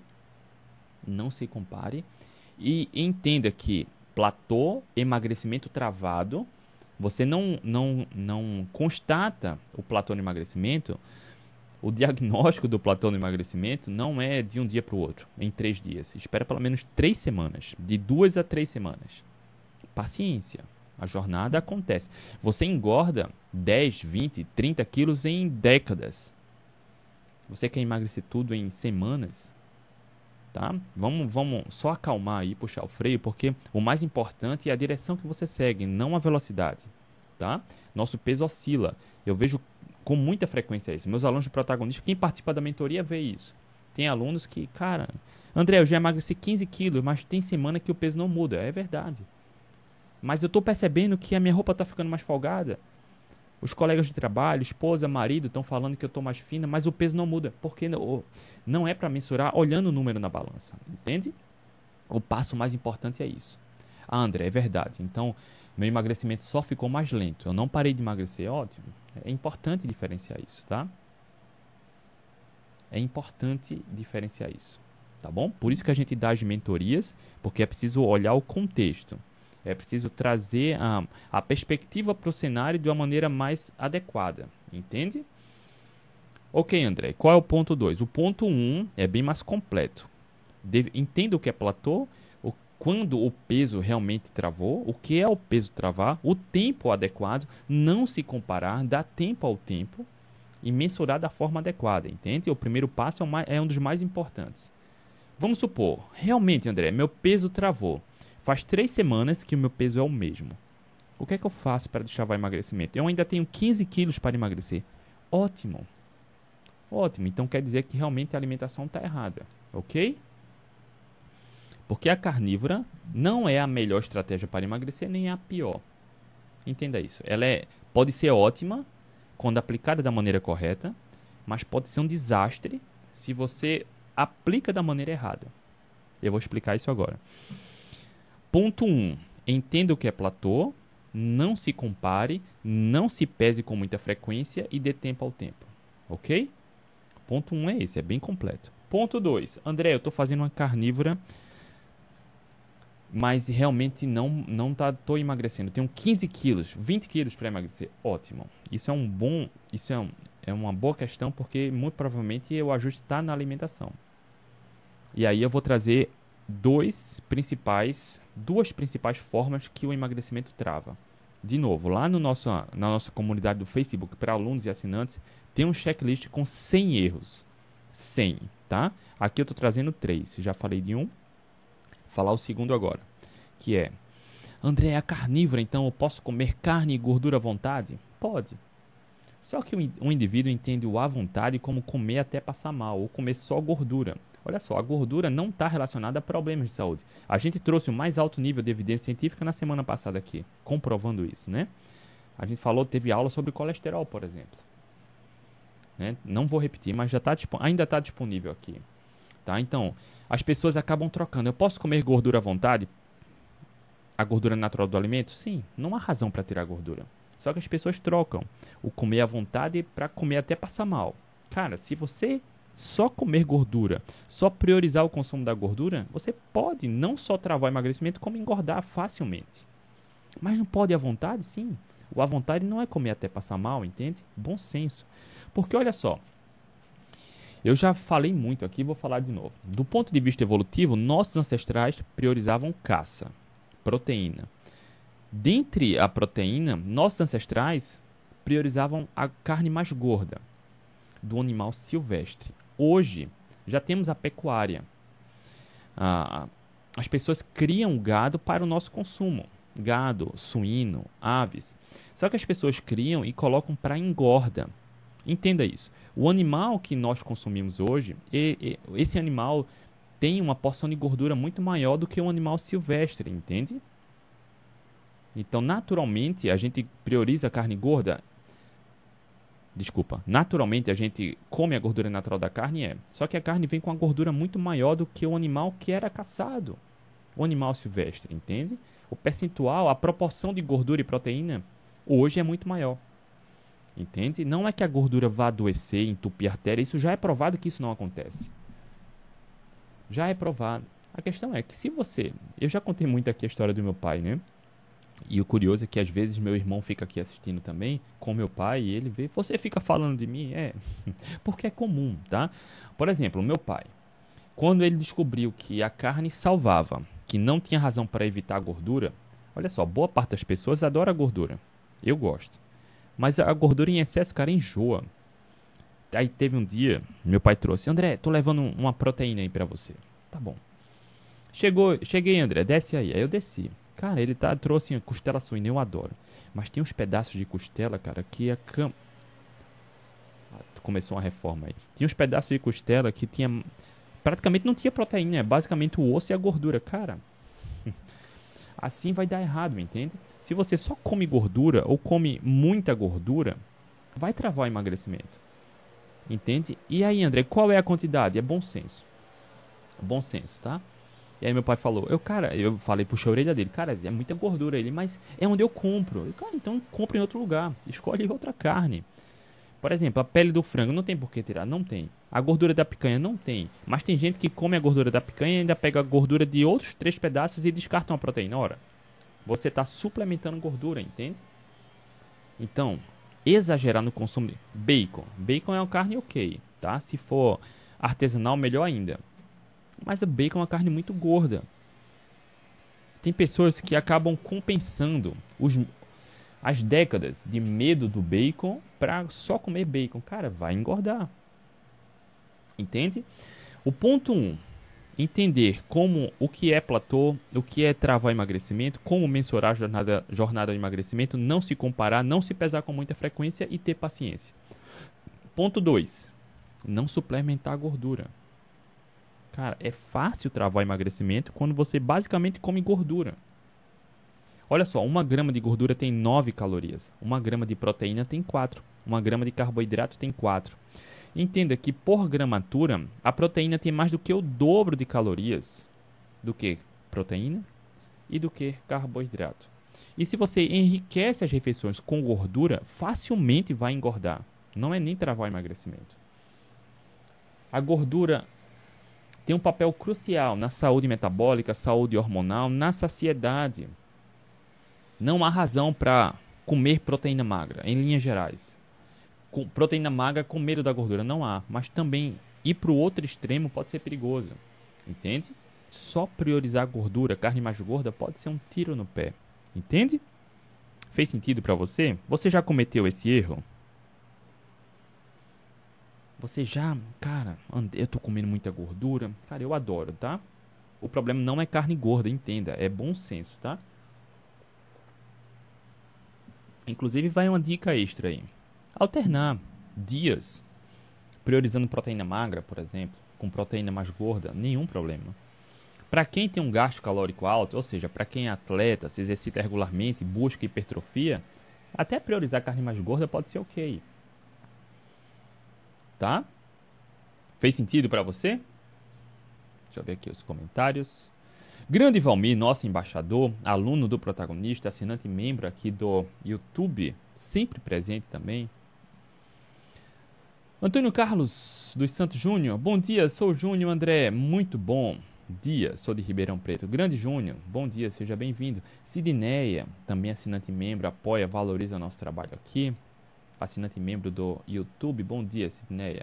e entenda que platô, emagrecimento travado, você não constata o platô no emagrecimento. O diagnóstico do platô no emagrecimento não é de um dia para o outro, em 3 dias. Espera pelo menos 3 semanas, de 2 a 3 semanas. Paciência, a jornada acontece. Você engorda 10, 20, 30 quilos em décadas. Você quer emagrecer tudo em semanas? Tá? Vamos só acalmar aí, puxar o freio, porque o mais importante é a direção que você segue, não a velocidade. Tá? Nosso peso oscila. Eu vejo com muita frequência isso. Meus alunos de protagonista, quem participa da mentoria vê isso. Tem alunos que, cara, André, eu já emagreci 15 quilos, mas tem semana que o peso não muda. É verdade. Mas eu estou percebendo que a minha roupa está ficando mais folgada. Os colegas de trabalho, esposa, marido, estão falando que eu estou mais fina, mas o peso não muda. Porque não é para mensurar olhando o número na balança. Entende? O passo mais importante é isso. Ah, André, é verdade. Então, meu emagrecimento só ficou mais lento. Eu não parei de emagrecer. Ótimo. É importante diferenciar isso, tá? É importante diferenciar isso. Tá bom? Por isso que a gente dá as mentorias, porque é preciso olhar o contexto. É preciso trazer a perspectiva para o cenário de uma maneira mais adequada. Entende? Ok, André, qual é o ponto 2? O ponto 1 é bem mais completo. Entenda o que é platô, quando o peso realmente travou, o que é o peso travar, o tempo adequado, não se comparar, dar tempo ao tempo e mensurar da forma adequada, entende? O primeiro passo é um dos mais importantes. Vamos supor, realmente, André, meu peso travou. Faz 3 semanas que o meu peso é o mesmo. O que é que eu faço para destravar emagrecimento? Eu ainda tenho 15 quilos para emagrecer. Ótimo. Ótimo. Então quer dizer que realmente a alimentação está errada. Ok? Porque a carnívora não é a melhor estratégia para emagrecer, nem a pior. Entenda isso. Pode ser ótima quando aplicada da maneira correta, mas pode ser um desastre se você aplica da maneira errada. Eu vou explicar isso agora. Ponto 1. Entenda o que é platô, não se compare, não se pese com muita frequência e dê tempo ao tempo. Ok? Ponto 1 é esse, é bem completo. Ponto 2. André, eu estou fazendo uma carnívora, mas realmente tô emagrecendo. Eu tenho 15 quilos, 20 quilos para emagrecer. Ótimo. Isso é uma boa questão, porque muito provavelmente o ajuste está na alimentação. E aí eu vou trazer duas principais formas que o emagrecimento trava. De novo, lá na nossa comunidade do Facebook para alunos e assinantes, tem um checklist com 100 erros. 100, tá? Aqui eu estou trazendo 3. Já falei de um. Vou falar o segundo agora. Que é: André, é carnívora, então eu posso comer carne e gordura à vontade? Pode. Só que um indivíduo entende o à vontade como comer até passar mal, ou comer só gordura. Olha só, a gordura não está relacionada a problemas de saúde. A gente trouxe o mais alto nível de evidência científica na semana passada aqui, comprovando isso, né? A gente teve aula sobre colesterol, por exemplo. Né? Não vou repetir, mas ainda está disponível aqui. Tá? Então, as pessoas acabam trocando. Eu posso comer gordura à vontade? A gordura natural do alimento? Sim, não há razão para tirar a gordura. Só que as pessoas trocam o comer à vontade para comer até passar mal. Cara, se você só comer gordura, só priorizar o consumo da gordura, você pode não só travar o emagrecimento, como engordar facilmente. Mas não pode à vontade? Sim. O à vontade não é comer até passar mal, entende? Bom senso. Porque olha só, eu já falei muito aqui, vou falar de novo. Do ponto de vista evolutivo, nossos ancestrais priorizavam caça, proteína. Dentre a proteína, nossos ancestrais priorizavam a carne mais gorda do animal silvestre. Hoje, já temos a pecuária. As pessoas criam gado para o nosso consumo. Gado, suíno, aves. Só que as pessoas criam e colocam para engorda. Entenda isso. O animal que nós consumimos hoje, esse animal tem uma porção de gordura muito maior do que um animal silvestre, entende? Então, naturalmente, a gente prioriza a carne gorda. Desculpa, naturalmente a gente come a gordura natural da carne, só que a carne vem com uma gordura muito maior do que o animal que era caçado, o animal silvestre, entende? O percentual, a proporção de gordura e proteína hoje é muito maior, entende? Não é que a gordura vá adoecer, entupir a artéria, isso já é provado que isso não acontece. Já é provado. A questão é que eu já contei muito aqui a história do meu pai, né? E o curioso é que às vezes meu irmão fica aqui assistindo também com meu pai e ele vê, você fica falando de mim? Porque é comum, tá? Por exemplo, meu pai, quando ele descobriu que a carne salvava, que não tinha razão para evitar a gordura, olha só, boa parte das pessoas adora a gordura. Eu gosto. Mas a gordura em excesso, cara, enjoa. Aí teve um dia, meu pai trouxe, André, tô levando uma proteína aí pra você. Tá bom. Cheguei, André, desce aí. Aí eu desci. Cara, ele trouxe costela suína, eu adoro. Mas tem uns pedaços de costela, cara, que começou uma reforma aí. Tinha uns pedaços de costela que praticamente não tinha proteína, é basicamente o osso e a gordura. Cara, assim vai dar errado, entende? Se você só come gordura ou come muita gordura, vai travar o emagrecimento. Entende? E aí, André, qual é a quantidade? É bom senso. Bom senso, tá? E aí meu pai falou, eu falei, puxei a orelha dele, cara, é muita gordura. Ele, mas é onde eu compro. Cara, então compra em outro lugar, escolhe outra carne. Por exemplo, a pele do frango não tem por que tirar, não tem. A gordura da picanha não tem. Mas tem gente que come a gordura da picanha e ainda pega a gordura de outros 3 pedaços e descarta uma proteína. Ora, você está suplementando gordura, entende? Então, exagerar no consumo de bacon. Bacon é uma carne ok, tá? Se for artesanal, melhor ainda. Mas o bacon é uma carne muito gorda. Tem pessoas que acabam compensando as décadas de medo do bacon para só comer bacon. Cara, vai engordar. Entende? O ponto 1. Entender o que é platô, o que é travar emagrecimento, como mensurar a jornada de emagrecimento, não se comparar, não se pesar com muita frequência e ter paciência. Ponto 2. Não suplementar a gordura. Cara, é fácil travar emagrecimento quando você basicamente come gordura. Olha só, 1 grama de gordura tem 9 calorias. 1 grama de proteína tem 4. 1 grama de carboidrato tem 4. Entenda que por gramatura, a proteína tem mais do que o dobro de calorias do que proteína e do que carboidrato. E se você enriquece as refeições com gordura, facilmente vai engordar. Não é nem travar o emagrecimento. A gordura tem um papel crucial na saúde metabólica, saúde hormonal, na saciedade. Não há razão para comer proteína magra, em linhas gerais. Proteína magra com medo da gordura, não há. Mas também ir para o outro extremo pode ser perigoso. Entende? Só priorizar a gordura, carne mais gorda, pode ser um tiro no pé. Entende? Fez sentido para você? Você já cometeu esse erro? Você já... Cara, eu tô comendo muita gordura. Cara, eu adoro, tá? O problema não é carne gorda, entenda. É bom senso, tá? Inclusive, vai uma dica extra aí. Alternar dias, priorizando proteína magra, por exemplo, com proteína mais gorda, nenhum problema. Para quem tem um gasto calórico alto, ou seja, para quem é atleta, se exercita regularmente, busca hipertrofia, até priorizar carne mais gorda pode ser ok. Tá? Fez sentido para você? Deixa eu ver aqui os comentários. Grande Valmir, nosso embaixador, aluno do protagonista, assinante e membro aqui do YouTube, sempre presente também. Antônio Carlos dos Santos Júnior, bom dia, sou o Júnior André, muito bom dia, sou de Ribeirão Preto. Grande Júnior, bom dia, seja bem-vindo. Sidneia, também assinante e membro, apoia, valoriza o nosso trabalho aqui. Assinante e membro do YouTube, bom dia, Sidneia.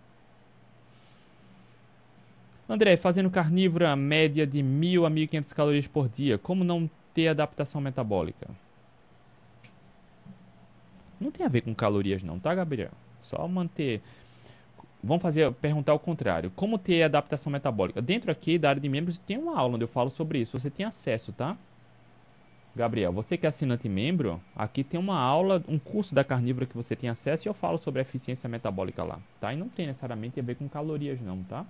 André, fazendo carnívora média de 1.000 a 1.500 calorias por dia, como não ter adaptação metabólica? Não tem a ver com calorias não, tá, Gabriel? Só manter... Vamos perguntar o contrário. Como ter adaptação metabólica? Dentro aqui da área de membros tem uma aula onde eu falo sobre isso. Você tem acesso, tá? Gabriel, você que é assinante e membro, aqui tem uma aula, um curso da carnívora que você tem acesso e eu falo sobre a eficiência metabólica lá, tá? E não tem necessariamente a ver com calorias não, tá?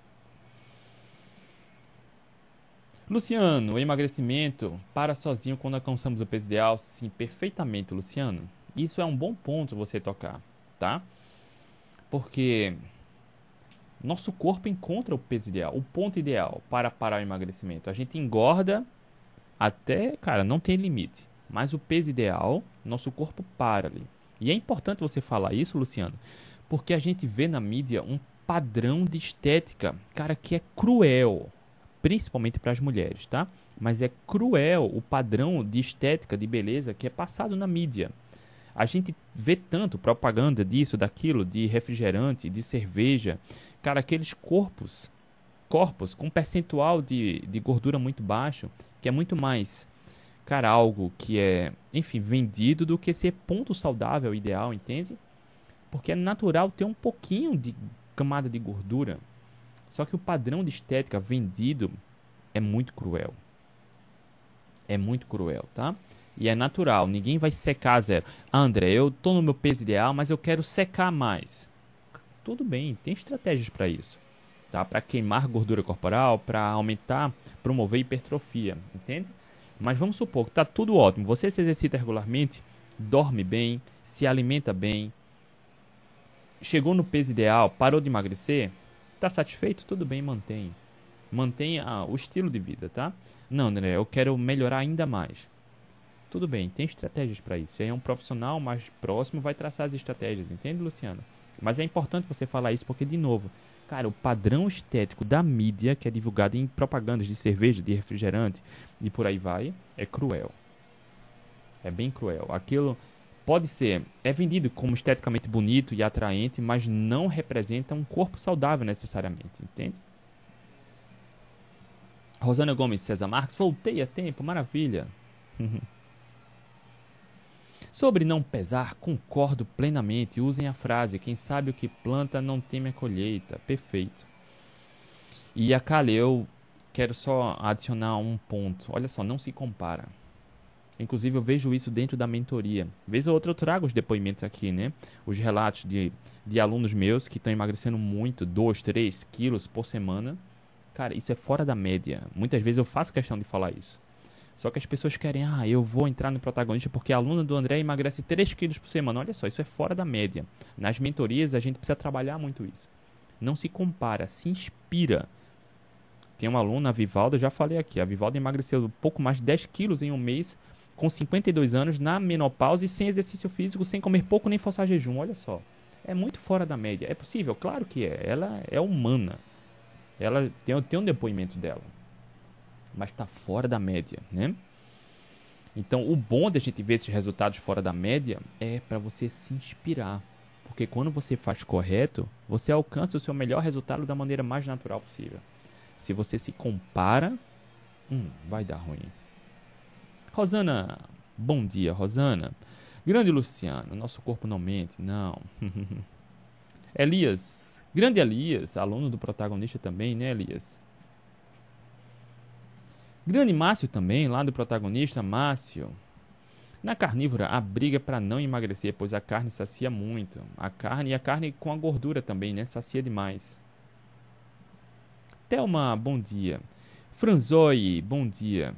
Luciano, o emagrecimento para sozinho quando alcançamos o peso ideal? Sim, perfeitamente, Luciano. Isso é um bom ponto você tocar, tá? Porque nosso corpo encontra o peso ideal, o ponto ideal para parar o emagrecimento. A gente engorda até, cara, não tem limite. Mas o peso ideal, nosso corpo para ali. E é importante você falar isso, Luciano, porque a gente vê na mídia um padrão de estética, cara, que é cruel. Principalmente para as mulheres, tá? Mas é cruel o padrão de estética, de beleza que é passado na mídia. A gente vê tanto propaganda disso, daquilo, de refrigerante, de cerveja. Cara, aqueles corpos com percentual de gordura muito baixo, que é muito mais, cara, algo que é, enfim, vendido do que ser ponto saudável ideal, entende? Porque é natural ter um pouquinho de camada de gordura. Só que o padrão de estética vendido é muito cruel. É muito cruel, tá? E é natural, ninguém vai secar a zero. André, eu tô no meu peso ideal, mas eu quero secar mais. Tudo bem, tem estratégias para isso. Tá? Para queimar gordura corporal, para aumentar, promover hipertrofia, entende? Mas vamos supor que tá tudo ótimo. Você se exercita regularmente, dorme bem, se alimenta bem, chegou no peso ideal, parou de emagrecer, tá satisfeito? Tudo bem, mantém. Mantenha o estilo de vida, tá? Não, André, eu quero melhorar ainda mais. Tudo bem, tem estratégias para isso. Aí um profissional mais próximo vai traçar as estratégias, entende, Luciano? Mas é importante você falar isso porque, de novo, cara, o padrão estético da mídia, que é divulgado em propagandas de cerveja, de refrigerante e por aí vai, é cruel. É bem cruel. Aquilo Pode ser, é vendido como esteticamente bonito e atraente, mas não representa um corpo saudável necessariamente, entende? Rosana Gomes César Marques, voltei a tempo, maravilha. Sobre não pesar, concordo plenamente. Usem a frase: quem sabe o que planta não teme a colheita. Perfeito. E a Kali, eu quero só adicionar um ponto. Olha só, não se compara. Inclusive, eu vejo isso dentro da mentoria. Vez ou outra eu trago os depoimentos aqui, né? Os relatos de alunos meus que estão emagrecendo muito, 2, 3 quilos por semana. Cara, isso é fora da média. Muitas vezes eu faço questão de falar isso. Só que as pessoas querem, eu vou entrar no protagonista porque a aluna do André emagrece 3 quilos por semana. Olha só, isso é fora da média. Nas mentorias a gente precisa trabalhar muito isso. Não se compara, se inspira. Tem uma aluna, a Vivalda, já falei aqui. A Vivalda emagreceu um pouco mais de 10 quilos em um mês, com 52 anos, na menopausa e sem exercício físico, sem comer pouco nem forçar jejum. Olha só, é muito fora da média. É possível? Claro que é. Ela é humana. Ela tem um depoimento dela. Mas está fora da média, né? Então, o bom de a gente ver esses resultados fora da média é para você se inspirar. Porque quando você faz correto, você alcança o seu melhor resultado da maneira mais natural possível. Se você se compara, vai dar ruim. Rosana, bom dia, Rosana. Grande Luciano, nosso corpo não mente, não. Elias, grande Elias, aluno do protagonista também, né, Elias? Grande Márcio também, lá do protagonista, Márcio. Na carnívora, a briga para não emagrecer, pois a carne sacia muito. A carne com a gordura também, né? Sacia demais. Thelma, bom dia. Franzoi, bom dia.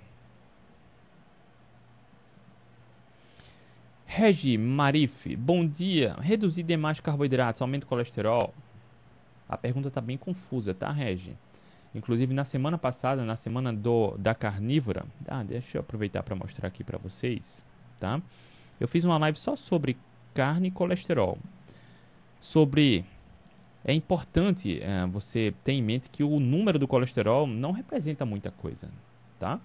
Regi Marif, bom dia. Reduzir demais carboidratos, aumenta o colesterol? A pergunta está bem confusa, tá, Regi? Inclusive, na semana passada, na semana da carnívora, deixa eu aproveitar para mostrar aqui para vocês, tá? Eu fiz uma live só sobre carne e colesterol. É importante você ter em mente que o número do colesterol não representa muita coisa, tá?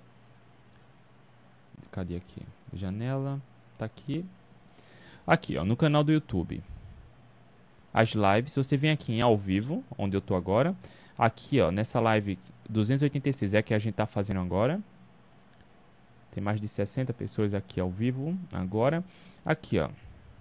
Cadê aqui? Janela, tá aqui. Aqui, ó, no canal do YouTube. As lives, você vem aqui em ao vivo, onde eu tô agora. Aqui, ó, nessa live 286 é a que a gente tá fazendo agora. Tem mais de 60 pessoas aqui ao vivo agora. Aqui, ó.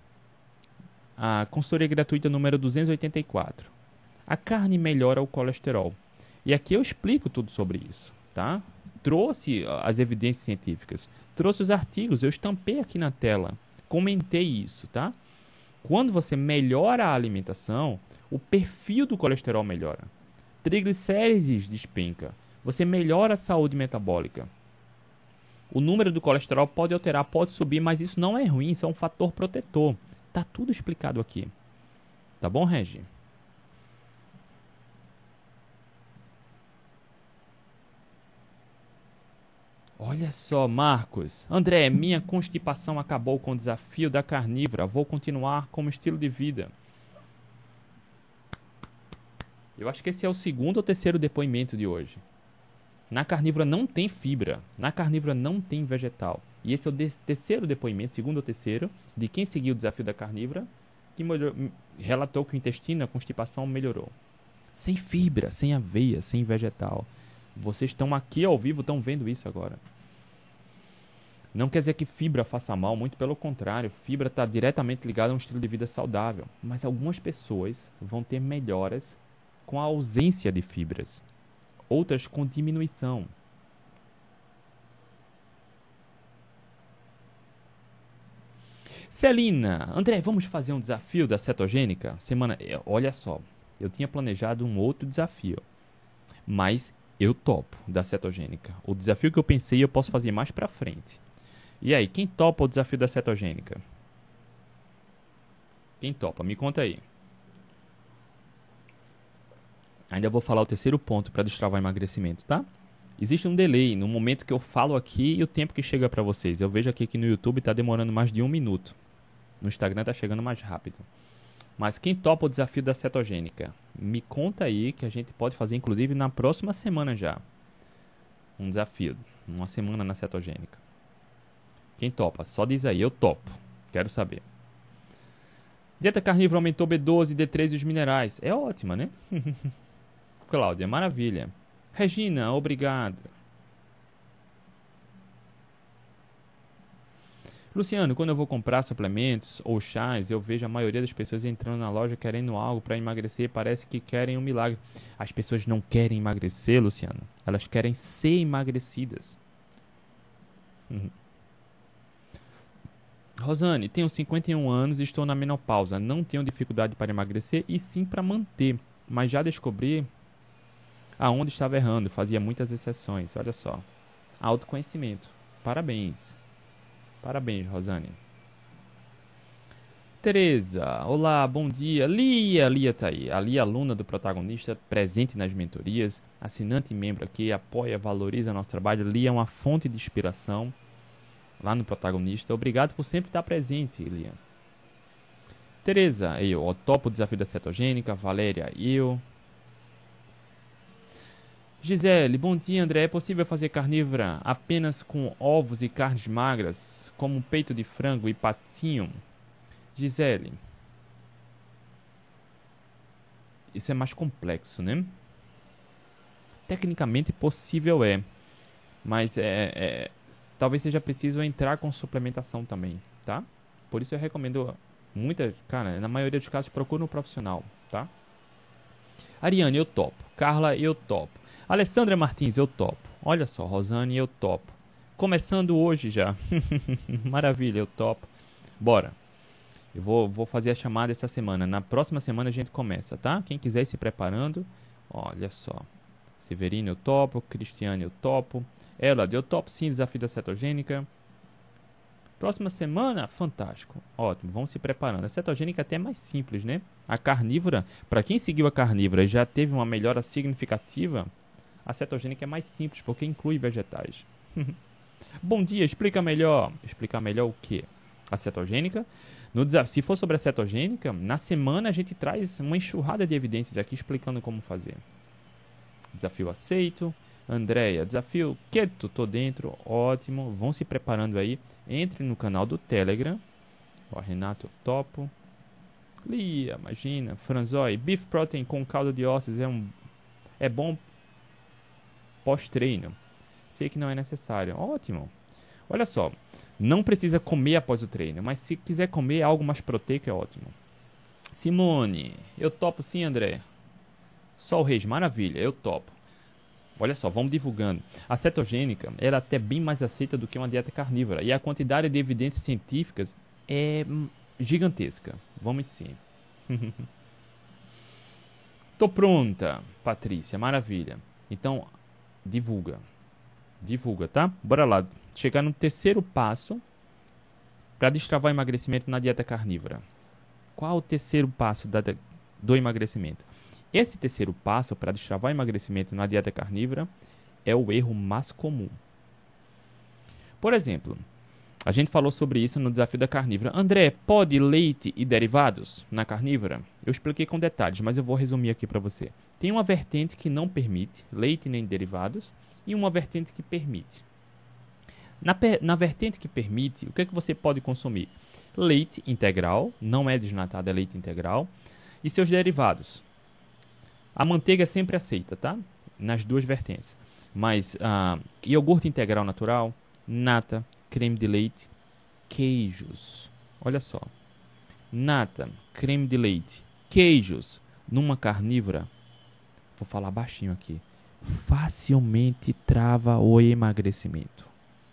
A consultoria gratuita número 284. A carne melhora o colesterol. E aqui eu explico tudo sobre isso, tá? Trouxe as evidências científicas. Trouxe os artigos, eu estampei aqui na tela. Comentei isso, tá? Quando você melhora a alimentação, o perfil do colesterol melhora. Triglicérides despenca. Você melhora a saúde metabólica. O número do colesterol pode alterar, pode subir, mas isso não é ruim, isso é um fator protetor. Tá tudo explicado aqui. Tá bom, Regi? Olha só, Marcos. André, minha constipação acabou com o desafio da carnívora. Vou continuar como estilo de vida. Eu acho que esse é o segundo ou terceiro depoimento de hoje. Na carnívora não tem fibra. Na carnívora não tem vegetal. E esse é o terceiro depoimento, segundo ou terceiro, de quem seguiu o desafio da carnívora, que relatou que o intestino, a constipação melhorou. Sem fibra, sem aveia, sem vegetal. Vocês estão aqui ao vivo, estão vendo isso agora. Não quer dizer que fibra faça mal, muito pelo contrário. Fibra está diretamente ligada a um estilo de vida saudável. Mas algumas pessoas vão ter melhoras com a ausência de fibras. Outras com diminuição. Celina, André, vamos fazer um desafio da cetogênica? Olha só, eu tinha planejado um outro desafio, mas eu topo da cetogênica. O desafio que eu pensei eu posso fazer mais pra frente. E aí, quem topa o desafio da cetogênica? Quem topa? Me conta aí. Ainda vou falar o terceiro ponto para destravar o emagrecimento, tá? Existe um delay no momento que eu falo aqui e o tempo que chega para vocês. Eu vejo aqui que no YouTube está demorando mais de 1 minuto. No Instagram está chegando mais rápido. Mas quem topa o desafio da cetogênica? Me conta aí que a gente pode fazer, inclusive, na próxima semana já. Um desafio. Uma semana na cetogênica. Quem topa? Só diz aí, eu topo. Quero saber. Dieta carnívora aumentou B12, D3 e os minerais. É ótima, né? Cláudia, maravilha. Regina, obrigado. Luciano, quando eu vou comprar suplementos ou chás, eu vejo a maioria das pessoas entrando na loja querendo algo para emagrecer, parece que querem um milagre. As pessoas não querem emagrecer, Luciano. Elas querem ser emagrecidas. Rosane, tenho 51 anos e estou na menopausa. Não tenho dificuldade para emagrecer e sim para manter. Mas já descobri aonde estava errando. Fazia muitas exceções. Olha só. Autoconhecimento. Parabéns. Parabéns, Rosane. Tereza, olá, bom dia. Lia tá aí. A Lia, aluna do protagonista, presente nas mentorias, assinante e membro aqui, apoia, valoriza nosso trabalho. Lia é uma fonte de inspiração lá no protagonista. Obrigado por sempre estar presente, Lia. Tereza, eu topo o desafio da cetogênica. Valéria, eu. Gisele, bom dia, André. É possível fazer carnívora apenas com ovos e carnes magras, como peito de frango e patinho? Gisele, isso é mais complexo, né? Tecnicamente possível mas talvez seja preciso entrar com suplementação também, tá? Por isso eu recomendo cara, na maioria dos casos procura um profissional, tá? Ariane, eu topo. Carla, eu topo. Alessandra Martins, eu topo. Olha só, Rosane, eu topo. Começando hoje já. Maravilha, eu topo. Bora. Eu vou fazer a chamada essa semana. Na próxima semana a gente começa, tá? Quem quiser ir se preparando, olha só. Severino, eu topo. Cristiane, eu topo. Ela, eu topo sim, desafio da cetogênica. Próxima semana, fantástico. Ótimo, vão se preparando. A cetogênica até é mais simples, né? A carnívora, para quem seguiu a carnívora e já teve uma melhora significativa, a cetogênica é mais simples, porque inclui vegetais. Bom dia, explica melhor. Explicar melhor o quê? A cetogênica. Se for sobre a cetogênica, na semana a gente traz uma enxurrada de evidências aqui explicando como fazer. Desafio aceito. Andréia, desafio keto, tô dentro, ótimo. Vão se preparando aí. Entre no canal do Telegram. Ó, Renato, topo. Lia, imagina. Franzói, beef protein com caldo de ossos é bom pós-treino. Sei que não é necessário. Ótimo. Olha só. Não precisa comer após o treino, mas se quiser comer algo mais proteico é ótimo. Simone, eu topo sim, André. Sol Reis, maravilha, eu topo. Olha só, vamos divulgando. A cetogênica era até bem mais aceita do que uma dieta carnívora. E a quantidade de evidências científicas é gigantesca. Vamos sim. Tô pronta, Patrícia, maravilha. Então, divulga. Divulga, tá? Bora lá. Chegar no terceiro passo para destravar o emagrecimento na dieta carnívora. Qual o terceiro passo do emagrecimento? Esse terceiro passo para destravar o emagrecimento na dieta carnívora é o erro mais comum. Por exemplo, a gente falou sobre isso no desafio da carnívora. André, pode leite e derivados na carnívora? Eu expliquei com detalhes, mas eu vou resumir aqui para você. Tem uma vertente que não permite leite nem derivados e uma vertente que permite. Na vertente que permite, o que é que você pode consumir? Leite integral, não é desnatado, é leite integral, e seus derivados. A manteiga é sempre aceita, tá? Nas duas vertentes. Mas iogurte integral natural, nata, creme de leite, queijos. Olha só. Nata, creme de leite, queijos, numa carnívora. Vou falar baixinho aqui. Facilmente trava o emagrecimento.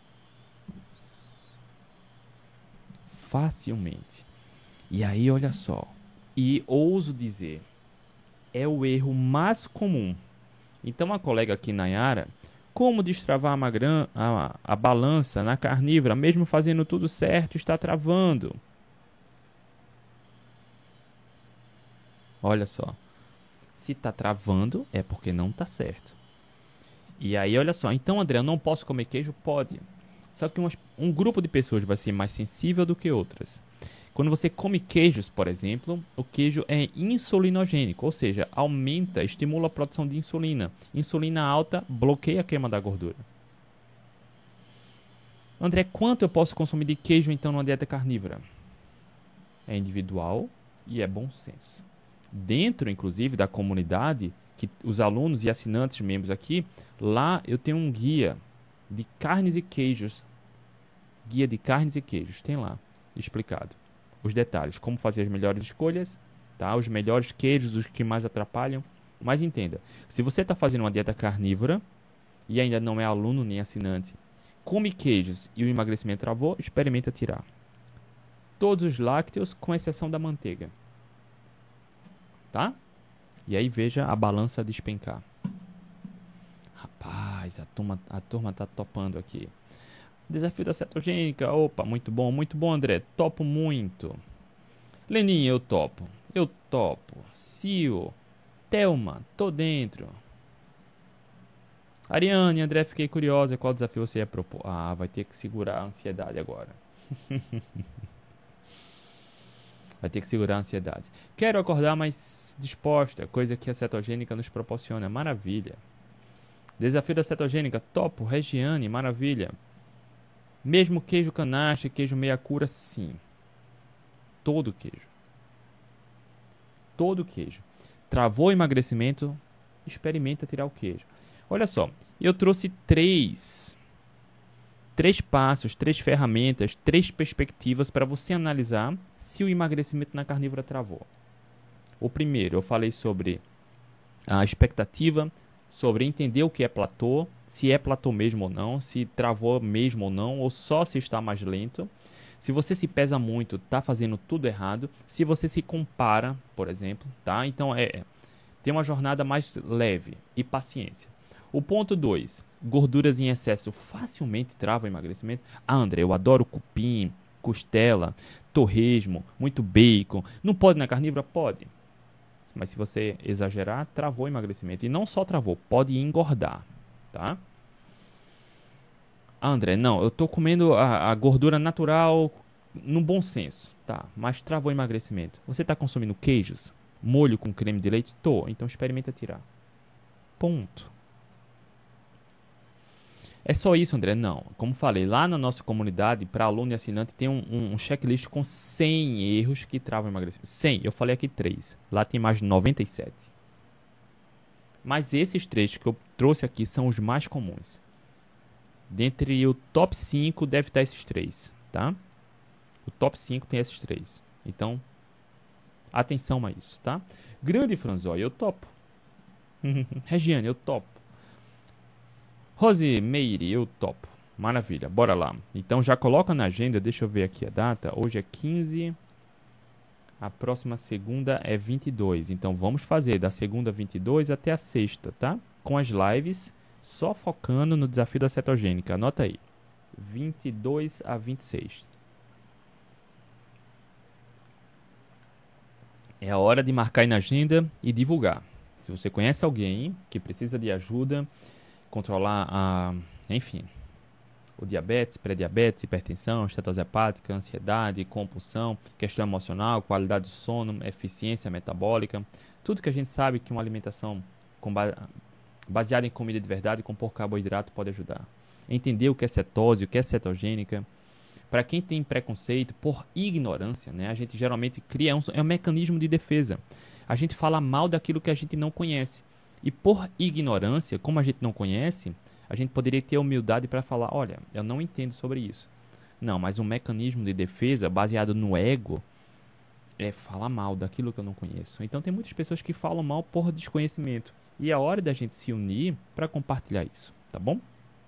Facilmente. E aí, olha só. E ouso dizer, é o erro mais comum. Então, a colega aqui, Nayara, como destravar a balança na carnívora, mesmo fazendo tudo certo, está travando. Olha só. Se está travando, é porque não está certo. E aí, olha só. Então, André, eu não posso comer queijo? Pode. Só que um grupo de pessoas vai ser mais sensível do que outras. Quando você come queijos, por exemplo, o queijo é insulinogênico, ou seja, estimula a produção de insulina. Insulina alta bloqueia a queima da gordura. André, quanto eu posso consumir de queijo então numa dieta carnívora? É individual e é bom senso. Dentro, inclusive, da comunidade, que os alunos e assinantes membros aqui, lá eu tenho um guia de carnes e queijos. Guia de carnes e queijos, tem lá explicado os detalhes, como fazer as melhores escolhas, tá? Os melhores queijos, os que mais atrapalham. Mas entenda, se você está fazendo uma dieta carnívora e ainda não é aluno nem assinante, come queijos e o emagrecimento travou, experimenta tirar. Todos os lácteos, com exceção da manteiga. Tá? E aí veja a balança despencar. Rapaz, a turma tá topando aqui. Desafio da cetogênica. Opa, muito bom, André. Topo muito. Lenin, eu topo. Cio, Thelma, tô dentro. Ariane, André, fiquei curiosa. Qual desafio você ia propor? Ah, vai ter que segurar a ansiedade agora. Vai ter que segurar a ansiedade. Quero acordar mais disposta, coisa que a cetogênica nos proporciona. Maravilha. Desafio da cetogênica. Topo, Regiane, maravilha. Mesmo queijo canache, queijo meia cura, sim. Todo queijo. Travou o emagrecimento, experimenta tirar o queijo. Olha só, eu trouxe três passos, 3 ferramentas, 3 perspectivas para você analisar se o emagrecimento na carnívora travou. O primeiro, eu falei sobre a expectativa, sobre entender o que é platô, se é platô mesmo ou não, se travou mesmo ou não, ou só se está mais lento. Se você se pesa muito, está fazendo tudo errado. Se você se compara, por exemplo, tá? Então, tem uma jornada mais leve e paciência. O ponto 2, gorduras em excesso facilmente travam o emagrecimento. Ah, André, eu adoro cupim, costela, torresmo, muito bacon. Não pode na carnívora? Pode. Mas se você exagerar, travou o emagrecimento. E não só travou, pode engordar, tá? Ah, André, não, eu tô comendo a gordura natural no bom senso, tá? Mas travou o emagrecimento. Você tá consumindo queijos? Molho com creme de leite? Tô, então experimenta tirar. Ponto. É só isso, André? Não. Como falei, lá na nossa comunidade, para aluno e assinante, tem um checklist com 100 erros que travam o emagrecimento. 100, eu falei aqui 3. Lá tem mais de 97. Mas esses 3 que eu trouxe aqui são os mais comuns. Dentre o top 5 deve estar esses 3, tá? O top 5 tem esses 3. Então, atenção a isso, tá? Grande Franzói, eu topo. Regiane, eu topo. Rose Meire, eu topo. Maravilha, bora lá. Então já coloca na agenda, deixa eu ver aqui a data. Hoje é 15, a próxima segunda é 22. Então vamos fazer da segunda 22 até a sexta, tá? Com as lives, só focando no desafio da cetogênica. Anota aí, 22 a 26. É a hora de marcar aí na agenda e divulgar. Se você conhece alguém que precisa de ajuda, controlar enfim, o diabetes, pré-diabetes, hipertensão, estetose hepática, ansiedade, compulsão, questão emocional, qualidade de sono, eficiência metabólica, tudo que a gente sabe que uma alimentação baseada em comida de verdade com pouco carboidrato pode ajudar. Entender o que é cetose, o que é cetogênica. Para quem tem preconceito por ignorância, né, a gente geralmente cria um mecanismo de defesa. A gente fala mal daquilo que a gente não conhece. E por ignorância, como a gente não conhece, a gente poderia ter humildade para falar, olha, eu não entendo sobre isso. Não, mas um mecanismo de defesa baseado no ego é falar mal daquilo que eu não conheço. Então tem muitas pessoas que falam mal por desconhecimento. E é hora da gente se unir para compartilhar isso, tá bom?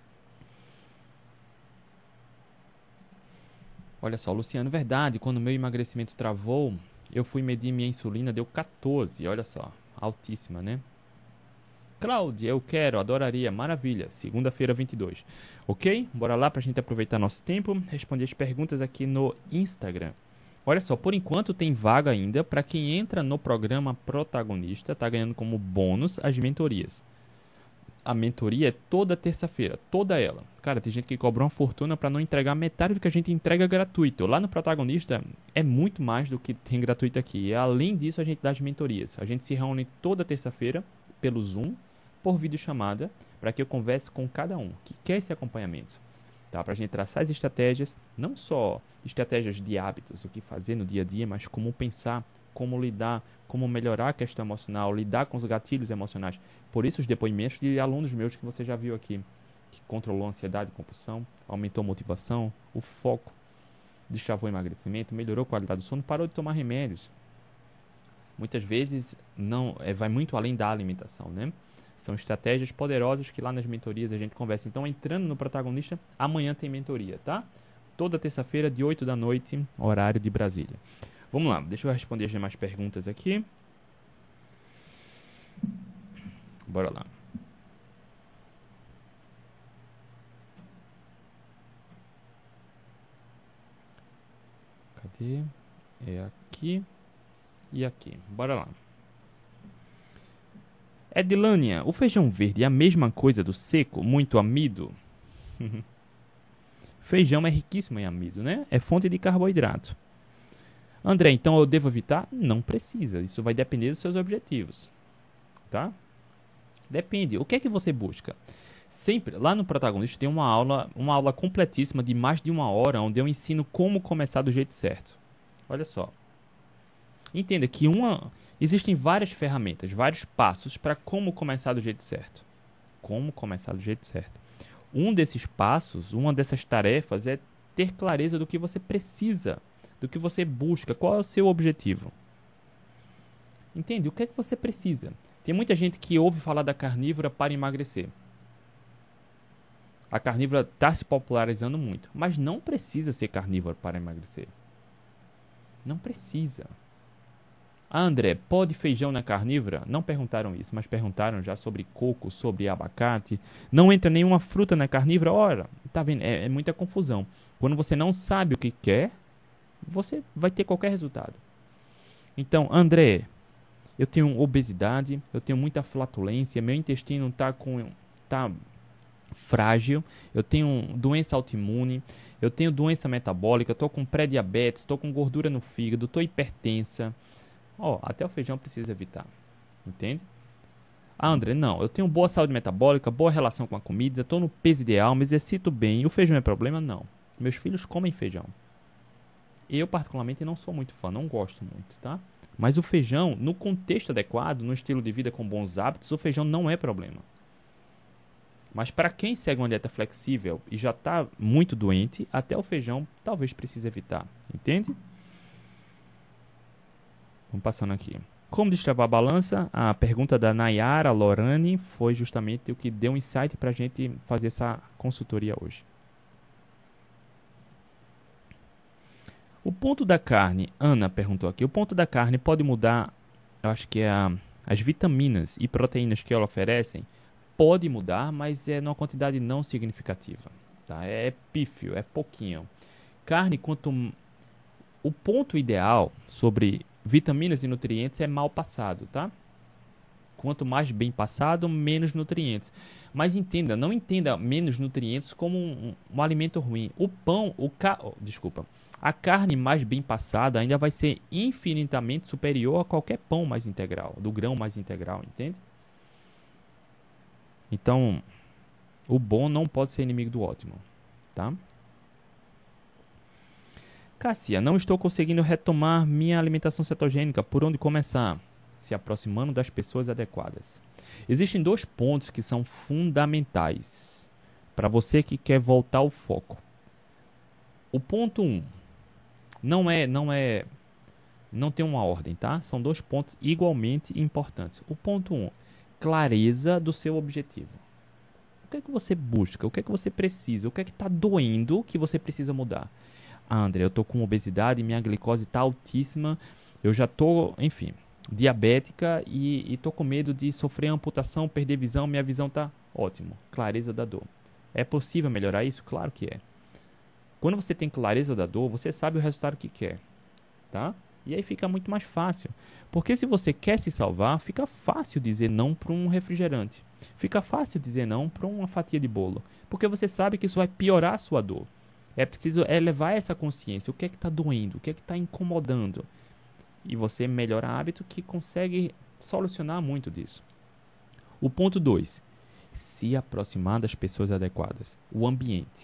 Olha só, Luciano, verdade, quando o meu emagrecimento travou, eu fui medir minha insulina, deu 14, olha só, altíssima, né? Cláudia, eu quero, adoraria, maravilha, segunda-feira 22. Ok? Bora lá pra gente aproveitar nosso tempo, responder as perguntas aqui no Instagram. Olha só, por enquanto tem vaga ainda para quem entra no programa Protagonista, tá ganhando como bônus as mentorias. A mentoria é toda terça-feira, toda ela. Cara, tem gente que cobra uma fortuna para não entregar metade do que a gente entrega gratuito. Lá no Protagonista é muito mais do que tem gratuito aqui. E além disso, a gente dá as mentorias. A gente se reúne toda terça-feira pelo Zoom, por videochamada, para que eu converse com cada um que quer esse acompanhamento. Tá? Para a gente traçar as estratégias, não só estratégias de hábitos, o que fazer no dia a dia, mas como pensar como lidar, como melhorar a questão emocional, lidar com os gatilhos emocionais. Por isso os depoimentos de alunos meus que você já viu aqui, que controlou a ansiedade e compulsão, aumentou a motivação, o foco, destravou o emagrecimento, melhorou a qualidade do sono, parou de tomar remédios. Muitas vezes não vai muito além da alimentação, né? São estratégias poderosas que lá nas mentorias a gente conversa. Então, entrando no protagonista, amanhã tem mentoria, tá? Toda terça-feira, de 8 da noite, horário de Brasília. Vamos lá, deixa eu responder as demais perguntas aqui. Bora lá. Cadê? É aqui e aqui. Bora lá. Edilânia, o feijão verde é a mesma coisa do seco, muito amido? Feijão é riquíssimo em amido, né? É fonte de carboidrato. André, então eu devo evitar? Não precisa. Isso vai depender dos seus objetivos. Tá? Depende. O que é que você busca? Sempre, lá no Protagonista tem uma aula completíssima de mais de 1 hora, onde eu ensino como começar do jeito certo. Olha só. Entenda que existem várias ferramentas, vários passos para como começar do jeito certo. Como começar do jeito certo. Um desses passos, uma dessas tarefas é ter clareza do que você precisa, do que você busca, qual é o seu objetivo. Entende? O que é que você precisa? Tem muita gente que ouve falar da carnívora para emagrecer. A carnívora está se popularizando muito, mas não precisa ser carnívoro para emagrecer. Não precisa. André, pode feijão na carnívora? Não perguntaram isso, mas perguntaram já sobre coco, sobre abacate. Não entra nenhuma fruta na carnívora? Ora, tá vendo? É muita confusão. Quando você não sabe o que quer, você vai ter qualquer resultado. Então, André, eu tenho obesidade, eu tenho muita flatulência, meu intestino tá frágil, eu tenho doença autoimune, eu tenho doença metabólica, estou com pré-diabetes, estou com gordura no fígado, estou hipertensa. Até o feijão precisa evitar. Entende? André, não, eu tenho boa saúde metabólica, boa relação com a comida, estou no peso ideal, me exercito bem. E o feijão é problema? Não. Meus filhos comem feijão. Eu, particularmente, não sou muito fã, não gosto muito, tá? Mas o feijão, no contexto adequado, no estilo de vida com bons hábitos, o feijão não é problema. Mas para quem segue uma dieta flexível e já está muito doente, até o feijão talvez precise evitar. Entende? Vamos passando aqui. Como destravar a balança? A pergunta da Nayara Lorani foi justamente o que deu um insight para a gente fazer essa consultoria hoje. O ponto da carne, Ana perguntou aqui, o ponto da carne pode mudar, eu acho que é as vitaminas e proteínas que ela oferecem? Pode mudar, mas é numa quantidade não significativa. Tá? É pífio, é pouquinho. Carne, o ponto ideal sobre vitaminas e nutrientes é mal passado, tá? Quanto mais bem passado, menos nutrientes. Mas não entenda menos nutrientes como um alimento ruim. A carne mais bem passada ainda vai ser infinitamente superior a qualquer pão mais integral, do grão mais integral, entende? Então, o bom não pode ser inimigo do ótimo, tá? Cássia, não estou conseguindo retomar minha alimentação cetogênica. Por onde começar? Se aproximando das pessoas adequadas. Existem 2 pontos que são fundamentais para você que quer voltar ao foco. O ponto 1 não tem uma ordem, tá? São 2 pontos igualmente importantes. O ponto 1, clareza do seu objetivo. O que é que você busca? O que é que você precisa? O que é que está doendo que você precisa mudar? André, eu estou com obesidade, minha glicose está altíssima, eu já estou, diabética e estou com medo de sofrer amputação, perder visão, minha visão está ótimo. Clareza da dor. É possível melhorar isso? Claro que é. Quando você tem clareza da dor, você sabe o resultado que quer, tá? E aí fica muito mais fácil. Porque se você quer se salvar, fica fácil dizer não para um refrigerante. Fica fácil dizer não para uma fatia de bolo. Porque você sabe que isso vai piorar a sua dor. É preciso elevar essa consciência. O que é que está doendo? O que é que está incomodando? E você melhora hábito que consegue solucionar muito disso. O ponto 2. Se aproximar das pessoas adequadas. O ambiente.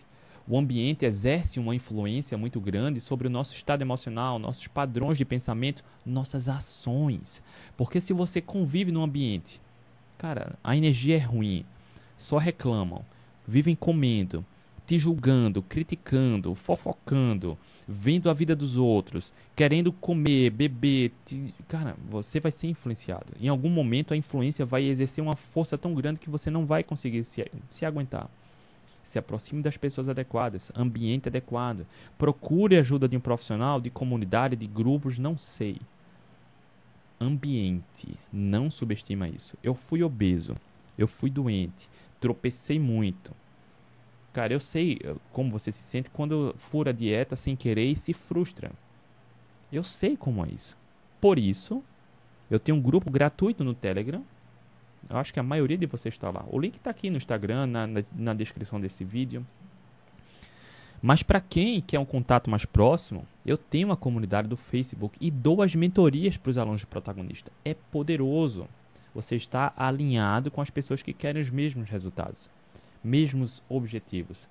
O ambiente exerce uma influência muito grande sobre o nosso estado emocional, nossos padrões de pensamento, nossas ações. Porque se você convive num ambiente, cara, a energia é ruim, só reclamam, vivem comendo, te julgando, criticando, fofocando, vendo a vida dos outros, querendo comer, beber, cara, você vai ser influenciado. Em algum momento a influência vai exercer uma força tão grande que você não vai conseguir se aguentar. Se aproxime das pessoas adequadas, ambiente adequado. Procure ajuda de um profissional, de comunidade, de grupos, não sei. Ambiente, não subestima isso. Eu fui obeso, eu fui doente, tropecei muito. Cara, eu sei como você se sente quando fura a dieta sem querer e se frustra. Eu sei como é isso. Por isso, eu tenho um grupo gratuito no Telegram. Eu acho que a maioria de vocês está lá. O link está aqui no Instagram, na descrição desse vídeo. Mas para quem quer um contato mais próximo, eu tenho uma comunidade do Facebook e dou as mentorias para os alunos de protagonista. É poderoso. Você está alinhado com as pessoas que querem os mesmos resultados, mesmos objetivos.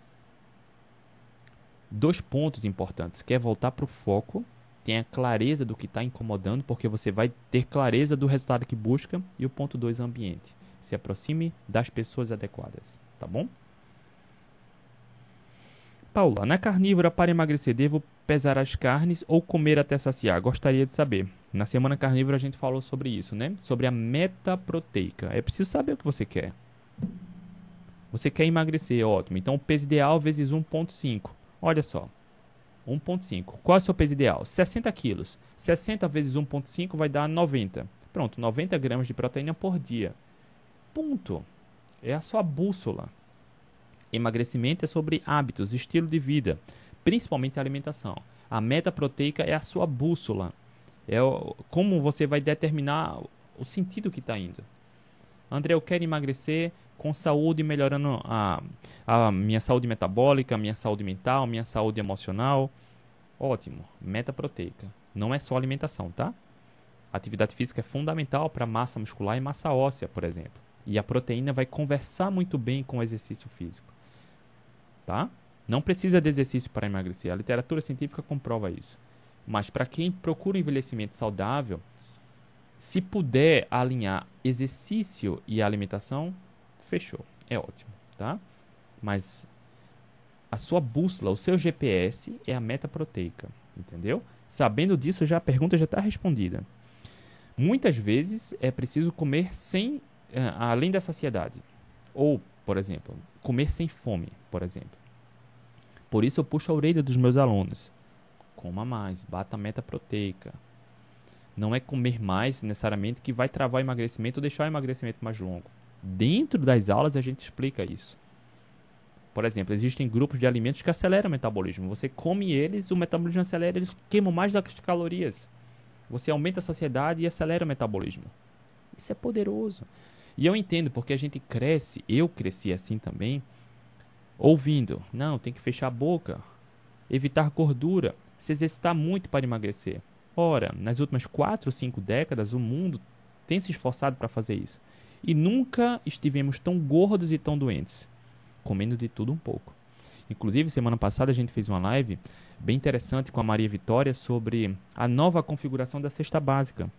2 pontos importantes. Quer voltar para o foco? Tenha clareza do que está incomodando, porque você vai ter clareza do resultado que busca. E o ponto 2, ambiente. Se aproxime das pessoas adequadas, tá bom? Paula, na carnívora para emagrecer, devo pesar as carnes ou comer até saciar? Gostaria de saber. Na semana carnívora a gente falou sobre isso, né? Sobre a meta proteica. É preciso saber o que você quer. Você quer emagrecer, ótimo. Então o peso ideal vezes 1,5. Olha só. 1,5. Qual é o seu peso ideal? 60 quilos. 60 vezes 1,5 vai dar 90. Pronto, 90 gramas de proteína por dia. Ponto. É a sua bússola. Emagrecimento é sobre hábitos, estilo de vida, principalmente a alimentação. A meta proteica é a sua bússola. Como você vai determinar o sentido que está indo. André, eu quero emagrecer com saúde, melhorando a minha saúde metabólica, a minha saúde mental, a minha saúde emocional. Ótimo, meta proteica. Não é só alimentação, tá? Atividade física é fundamental para massa muscular e massa óssea, por exemplo. E a proteína vai conversar muito bem com o exercício físico. Tá? Não precisa de exercício para emagrecer. A literatura científica comprova isso. Mas para quem procura um envelhecimento saudável, se puder alinhar exercício e alimentação, fechou. É ótimo, tá? Mas a sua bússola, o seu GPS é a meta proteica, entendeu? Sabendo disso, a pergunta já está respondida. Muitas vezes é preciso comer além da saciedade. Ou, por exemplo, comer sem fome, por exemplo. Por isso eu puxo a orelha dos meus alunos. Coma mais, bata a meta proteica. Não é comer mais necessariamente que vai travar o emagrecimento ou deixar o emagrecimento mais longo. Dentro das aulas a gente explica isso. Por exemplo, existem grupos de alimentos que aceleram o metabolismo. Você come eles, o metabolismo acelera, eles queimam mais das calorias. Você aumenta a saciedade e acelera o metabolismo. Isso é poderoso. E eu entendo, porque a gente cresce, eu cresci assim também, ouvindo, não, tem que fechar a boca, evitar gordura, se exercitar muito para emagrecer. Ora, nas últimas 4 ou 5 décadas, o mundo tem se esforçado para fazer isso. E nunca estivemos tão gordos e tão doentes, comendo de tudo um pouco. Inclusive, semana passada a gente fez uma live bem interessante com a Maria Vitória sobre a nova configuração da cesta básica.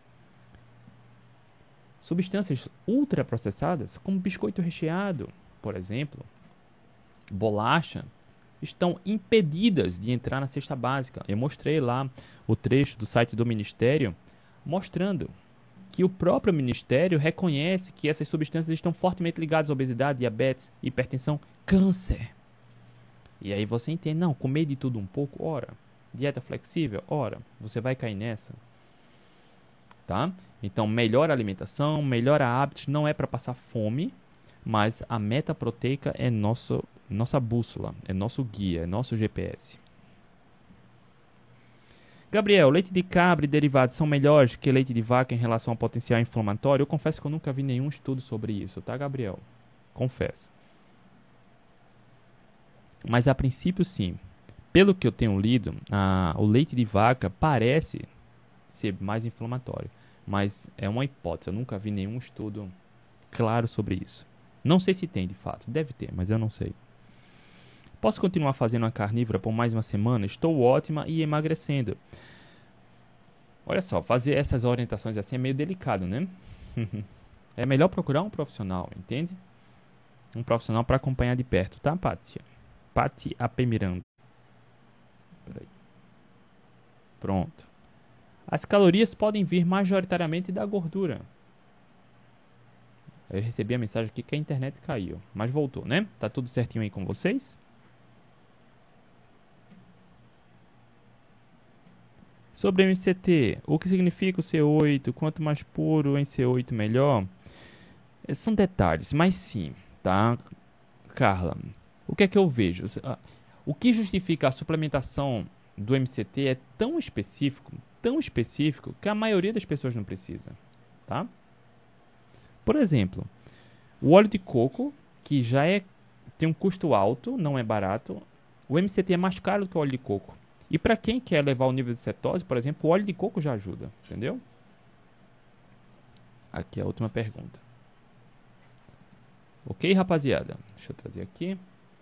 Substâncias ultraprocessadas, como biscoito recheado, por exemplo, bolacha, estão impedidas de entrar na cesta básica. Eu mostrei lá o trecho do site do Ministério mostrando que o próprio Ministério reconhece que essas substâncias estão fortemente ligadas à obesidade, diabetes, hipertensão, câncer. E aí você entende, não, comer de tudo um pouco, ora, dieta flexível, ora, você vai cair nessa. Tá? Então, melhor alimentação, melhor hábitos, não é para passar fome, mas a meta proteica é nossa bússola, é nosso guia, é nosso GPS. Gabriel, leite de cabra e derivados são melhores que leite de vaca em relação ao potencial inflamatório? Eu confesso que eu nunca vi nenhum estudo sobre isso, tá, Gabriel? Confesso. Mas a princípio, sim. Pelo que eu tenho lido, o leite de vaca parece ser mais inflamatório. Mas é uma hipótese, eu nunca vi nenhum estudo claro sobre isso. Não sei se tem de fato, deve ter, mas eu não sei. Posso continuar fazendo uma carnívora por mais uma semana? Estou ótima e emagrecendo. Olha só, fazer essas orientações assim é meio delicado, né? É melhor procurar um profissional, entende? Um profissional para acompanhar de perto, tá, Pátia? Pati AP Miranda. Peraí. Pronto. As calorias podem vir majoritariamente da gordura. Eu recebi a mensagem aqui que a internet caiu, mas voltou, né? Tá tudo certinho aí com vocês? Sobre MCT, o que significa o C8? Quanto mais puro em C8, melhor? São detalhes, mas sim, tá, Carla? O que é que eu vejo? O que justifica a suplementação do MCT é tão específico, que a maioria das pessoas não precisa, tá? Por exemplo, o óleo de coco, que tem um custo alto, não é barato, o MCT é mais caro do que o óleo de coco. E para quem quer levar o nível de cetose, por exemplo, o óleo de coco já ajuda, entendeu? Aqui é a última pergunta. Ok, rapaziada? Deixa eu trazer aqui.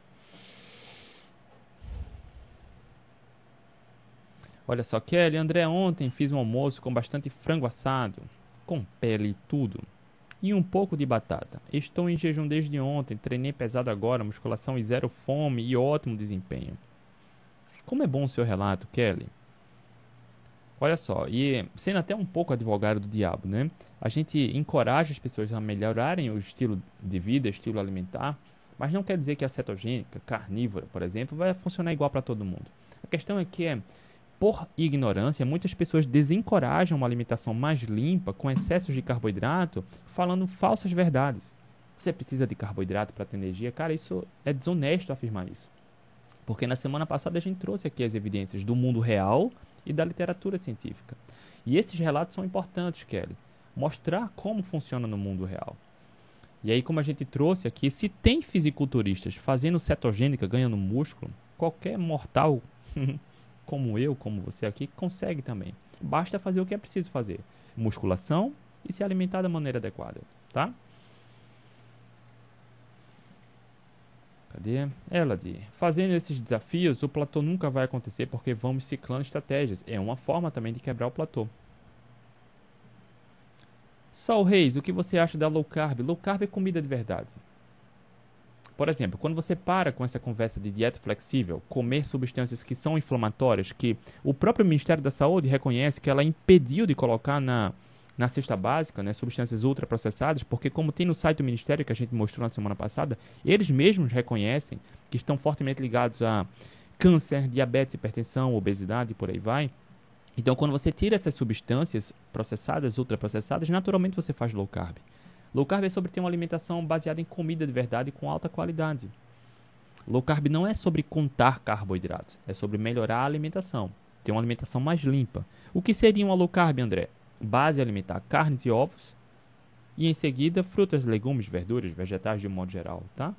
Olha só, Kelly, André, ontem fiz um almoço com bastante frango assado, com pele e tudo, e um pouco de batata. Estou em jejum desde ontem, treinei pesado agora, musculação e zero fome e ótimo desempenho. Como é bom o seu relato, Kelly. Olha só, e sendo até um pouco advogado do diabo, né? A gente encoraja as pessoas a melhorarem o estilo de vida, estilo alimentar, mas não quer dizer que a cetogênica, carnívora, por exemplo, vai funcionar igual para todo mundo. A questão é que, por ignorância, muitas pessoas desencorajam uma alimentação mais limpa, com excessos de carboidrato, falando falsas verdades. Você precisa de carboidrato para ter energia? Cara, isso é desonesto afirmar isso. Porque na semana passada a gente trouxe aqui as evidências do mundo real e da literatura científica. E esses relatos são importantes, Kelly. Mostrar como funciona no mundo real. E aí, como a gente trouxe aqui, se tem fisiculturistas fazendo cetogênica, ganhando músculo, qualquer mortal, como eu, como você aqui, consegue também. Basta fazer o que é preciso fazer. Musculação e se alimentar da maneira adequada, tá? Cadê? Ela diz, fazendo esses desafios, o platô nunca vai acontecer porque vamos ciclando estratégias. É uma forma também de quebrar o platô. Sol Reis, o que você acha da low carb? Low carb é comida de verdade. Por exemplo, quando você para com essa conversa de dieta flexível, comer substâncias que são inflamatórias, que o próprio Ministério da Saúde reconhece que ela impediu de colocar na cesta básica, né, substâncias ultraprocessadas, porque como tem no site do Ministério, que a gente mostrou na semana passada, eles mesmos reconhecem que estão fortemente ligados a câncer, diabetes, hipertensão, obesidade e por aí vai. Então, quando você tira essas substâncias processadas, ultraprocessadas, naturalmente você faz low carb. Low carb é sobre ter uma alimentação baseada em comida de verdade com alta qualidade. Low carb não é sobre contar carboidratos, é sobre melhorar a alimentação, ter uma alimentação mais limpa. O que seria uma low carb, André? Base alimentar, carnes e ovos, e em seguida frutas, legumes, verduras, vegetais de um modo geral, tá?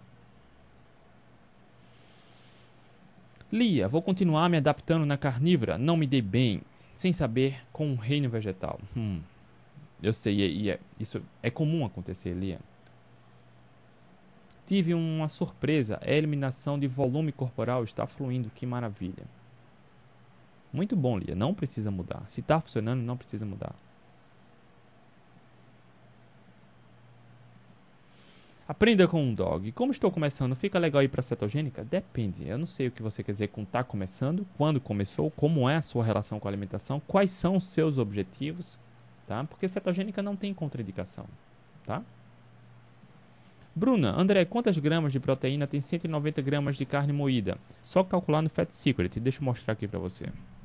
Lia, vou continuar me adaptando na carnívora, não me dei bem, sem saber com o reino vegetal. Eu sei, isso é comum acontecer, Lia. Tive uma surpresa, a eliminação de volume corporal está fluindo, que maravilha. Muito bom, Lia, não precisa mudar. Se está funcionando, não precisa mudar. Aprenda com um dog. Como estou começando, fica legal ir para cetogênica? Depende. Eu não sei o que você quer dizer com tá começando, quando começou, como é a sua relação com a alimentação, quais são os seus objetivos, tá? Porque cetogênica não tem contraindicação, tá? Bruna, André, quantas gramas de proteína tem 190 gramas de carne moída? Só calcular no Fat Secret. Deixa eu mostrar aqui para você.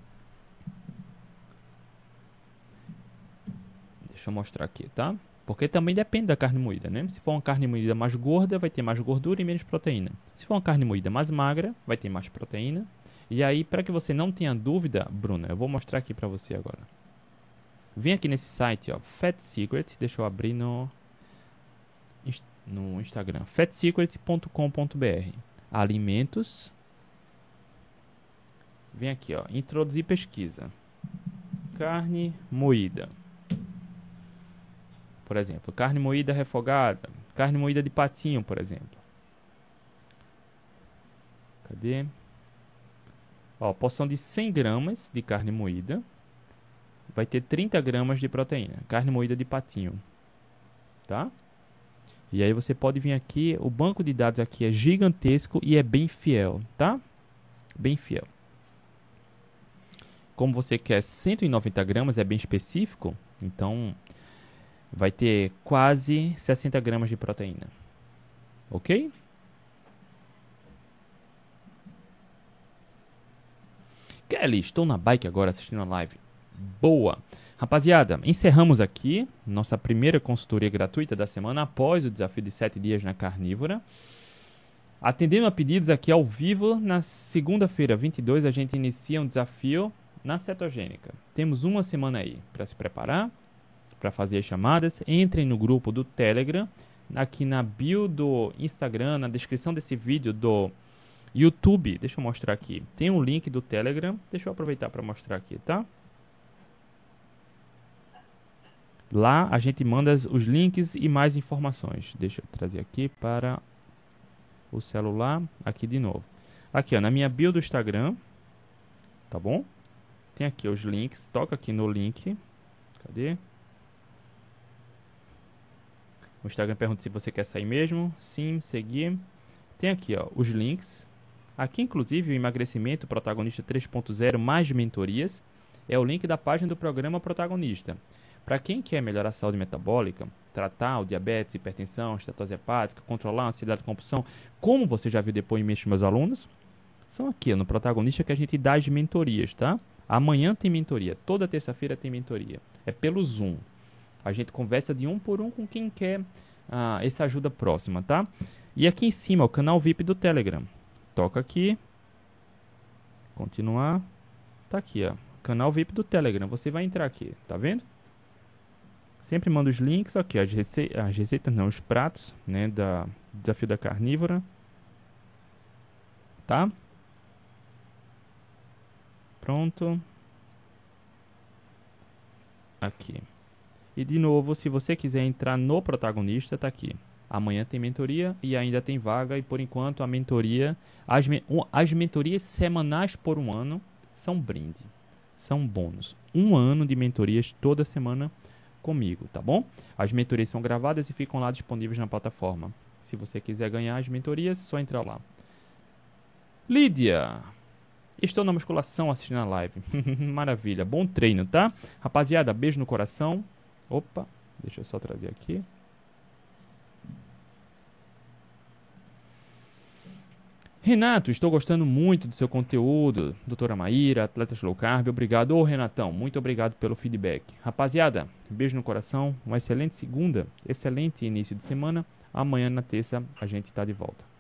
Deixa eu mostrar aqui, tá? Porque também depende da carne moída, né? Se for uma carne moída mais gorda, vai ter mais gordura e menos proteína. Se for uma carne moída mais magra, vai ter mais proteína. E aí, para que você não tenha dúvida, Bruna, eu vou mostrar aqui para você agora. Vem aqui nesse site, ó, Fat Secret. Deixa eu abrir no Instagram. fatsecret.com.br. Alimentos. Vem aqui, ó, introduzir pesquisa. Carne moída. Por exemplo, carne moída refogada, carne moída de patinho, por exemplo. Cadê? Ó, porção de 100 gramas de carne moída. Vai ter 30 gramas de proteína. Carne moída de patinho. Tá? E aí você pode vir aqui. O banco de dados aqui é gigantesco e é bem fiel. Tá? Bem fiel. Como você quer 190 gramas, é bem específico. Então, vai ter quase 60 gramas de proteína. Ok? Kelly, estou na bike agora assistindo a live. Boa! Rapaziada, encerramos aqui nossa primeira consultoria gratuita da semana após o desafio de 7 dias na carnívora. Atendendo a pedidos aqui ao vivo, na segunda-feira, 22, a gente inicia um desafio na cetogênica. Temos uma semana aí para se preparar, para fazer as chamadas. Entrem no grupo do Telegram, aqui na bio do Instagram, na descrição desse vídeo do YouTube. Deixa eu mostrar aqui. Tem um link do Telegram. Deixa eu aproveitar para mostrar aqui, tá? Lá a gente manda os links e mais informações. Deixa eu trazer aqui para o celular. Aqui de novo. Aqui, ó, na minha bio do Instagram. Tá bom? Tem aqui os links. Toca aqui no link. Cadê? O Instagram pergunta se você quer sair mesmo. Sim, seguir. Tem aqui, ó, os links. Aqui, inclusive, o emagrecimento protagonista 3.0 mais mentorias é o link da página do programa protagonista. Para quem quer melhorar a saúde metabólica, tratar o diabetes, hipertensão, estetose hepática, controlar a ansiedade e compulsão, como você já viu depoimentos dos meus alunos, são aqui no protagonista que a gente dá as mentorias, tá? Amanhã tem mentoria, toda terça-feira tem mentoria. É pelo Zoom. A gente conversa de um por um com quem quer essa ajuda próxima, tá? E aqui em cima, o canal VIP do Telegram. Toca aqui. Continuar. Tá aqui, ó. Canal VIP do Telegram. Você vai entrar aqui, tá vendo? Sempre manda os links aqui, as receitas, não, os pratos, né, da desafio da carnívora. Tá? Pronto. Aqui. E de novo, se você quiser entrar no protagonista, tá aqui. Amanhã tem mentoria e ainda tem vaga. E por enquanto a mentoria, as mentorias semanais por um ano são brinde. São bônus. Um ano de mentorias toda semana comigo, tá bom? As mentorias são gravadas e ficam lá disponíveis na plataforma. Se você quiser ganhar as mentorias, é só entrar lá. Lídia, estou na musculação assistindo a live. Maravilha, bom treino, tá? Rapaziada, beijo no coração. Opa, deixa eu só trazer aqui. Renato, estou gostando muito do seu conteúdo. Doutora Maíra, Atletas Low Carb, obrigado. Ô Renatão, muito obrigado pelo feedback. Rapaziada, beijo no coração, uma excelente segunda, excelente início de semana. Amanhã na terça a gente está de volta.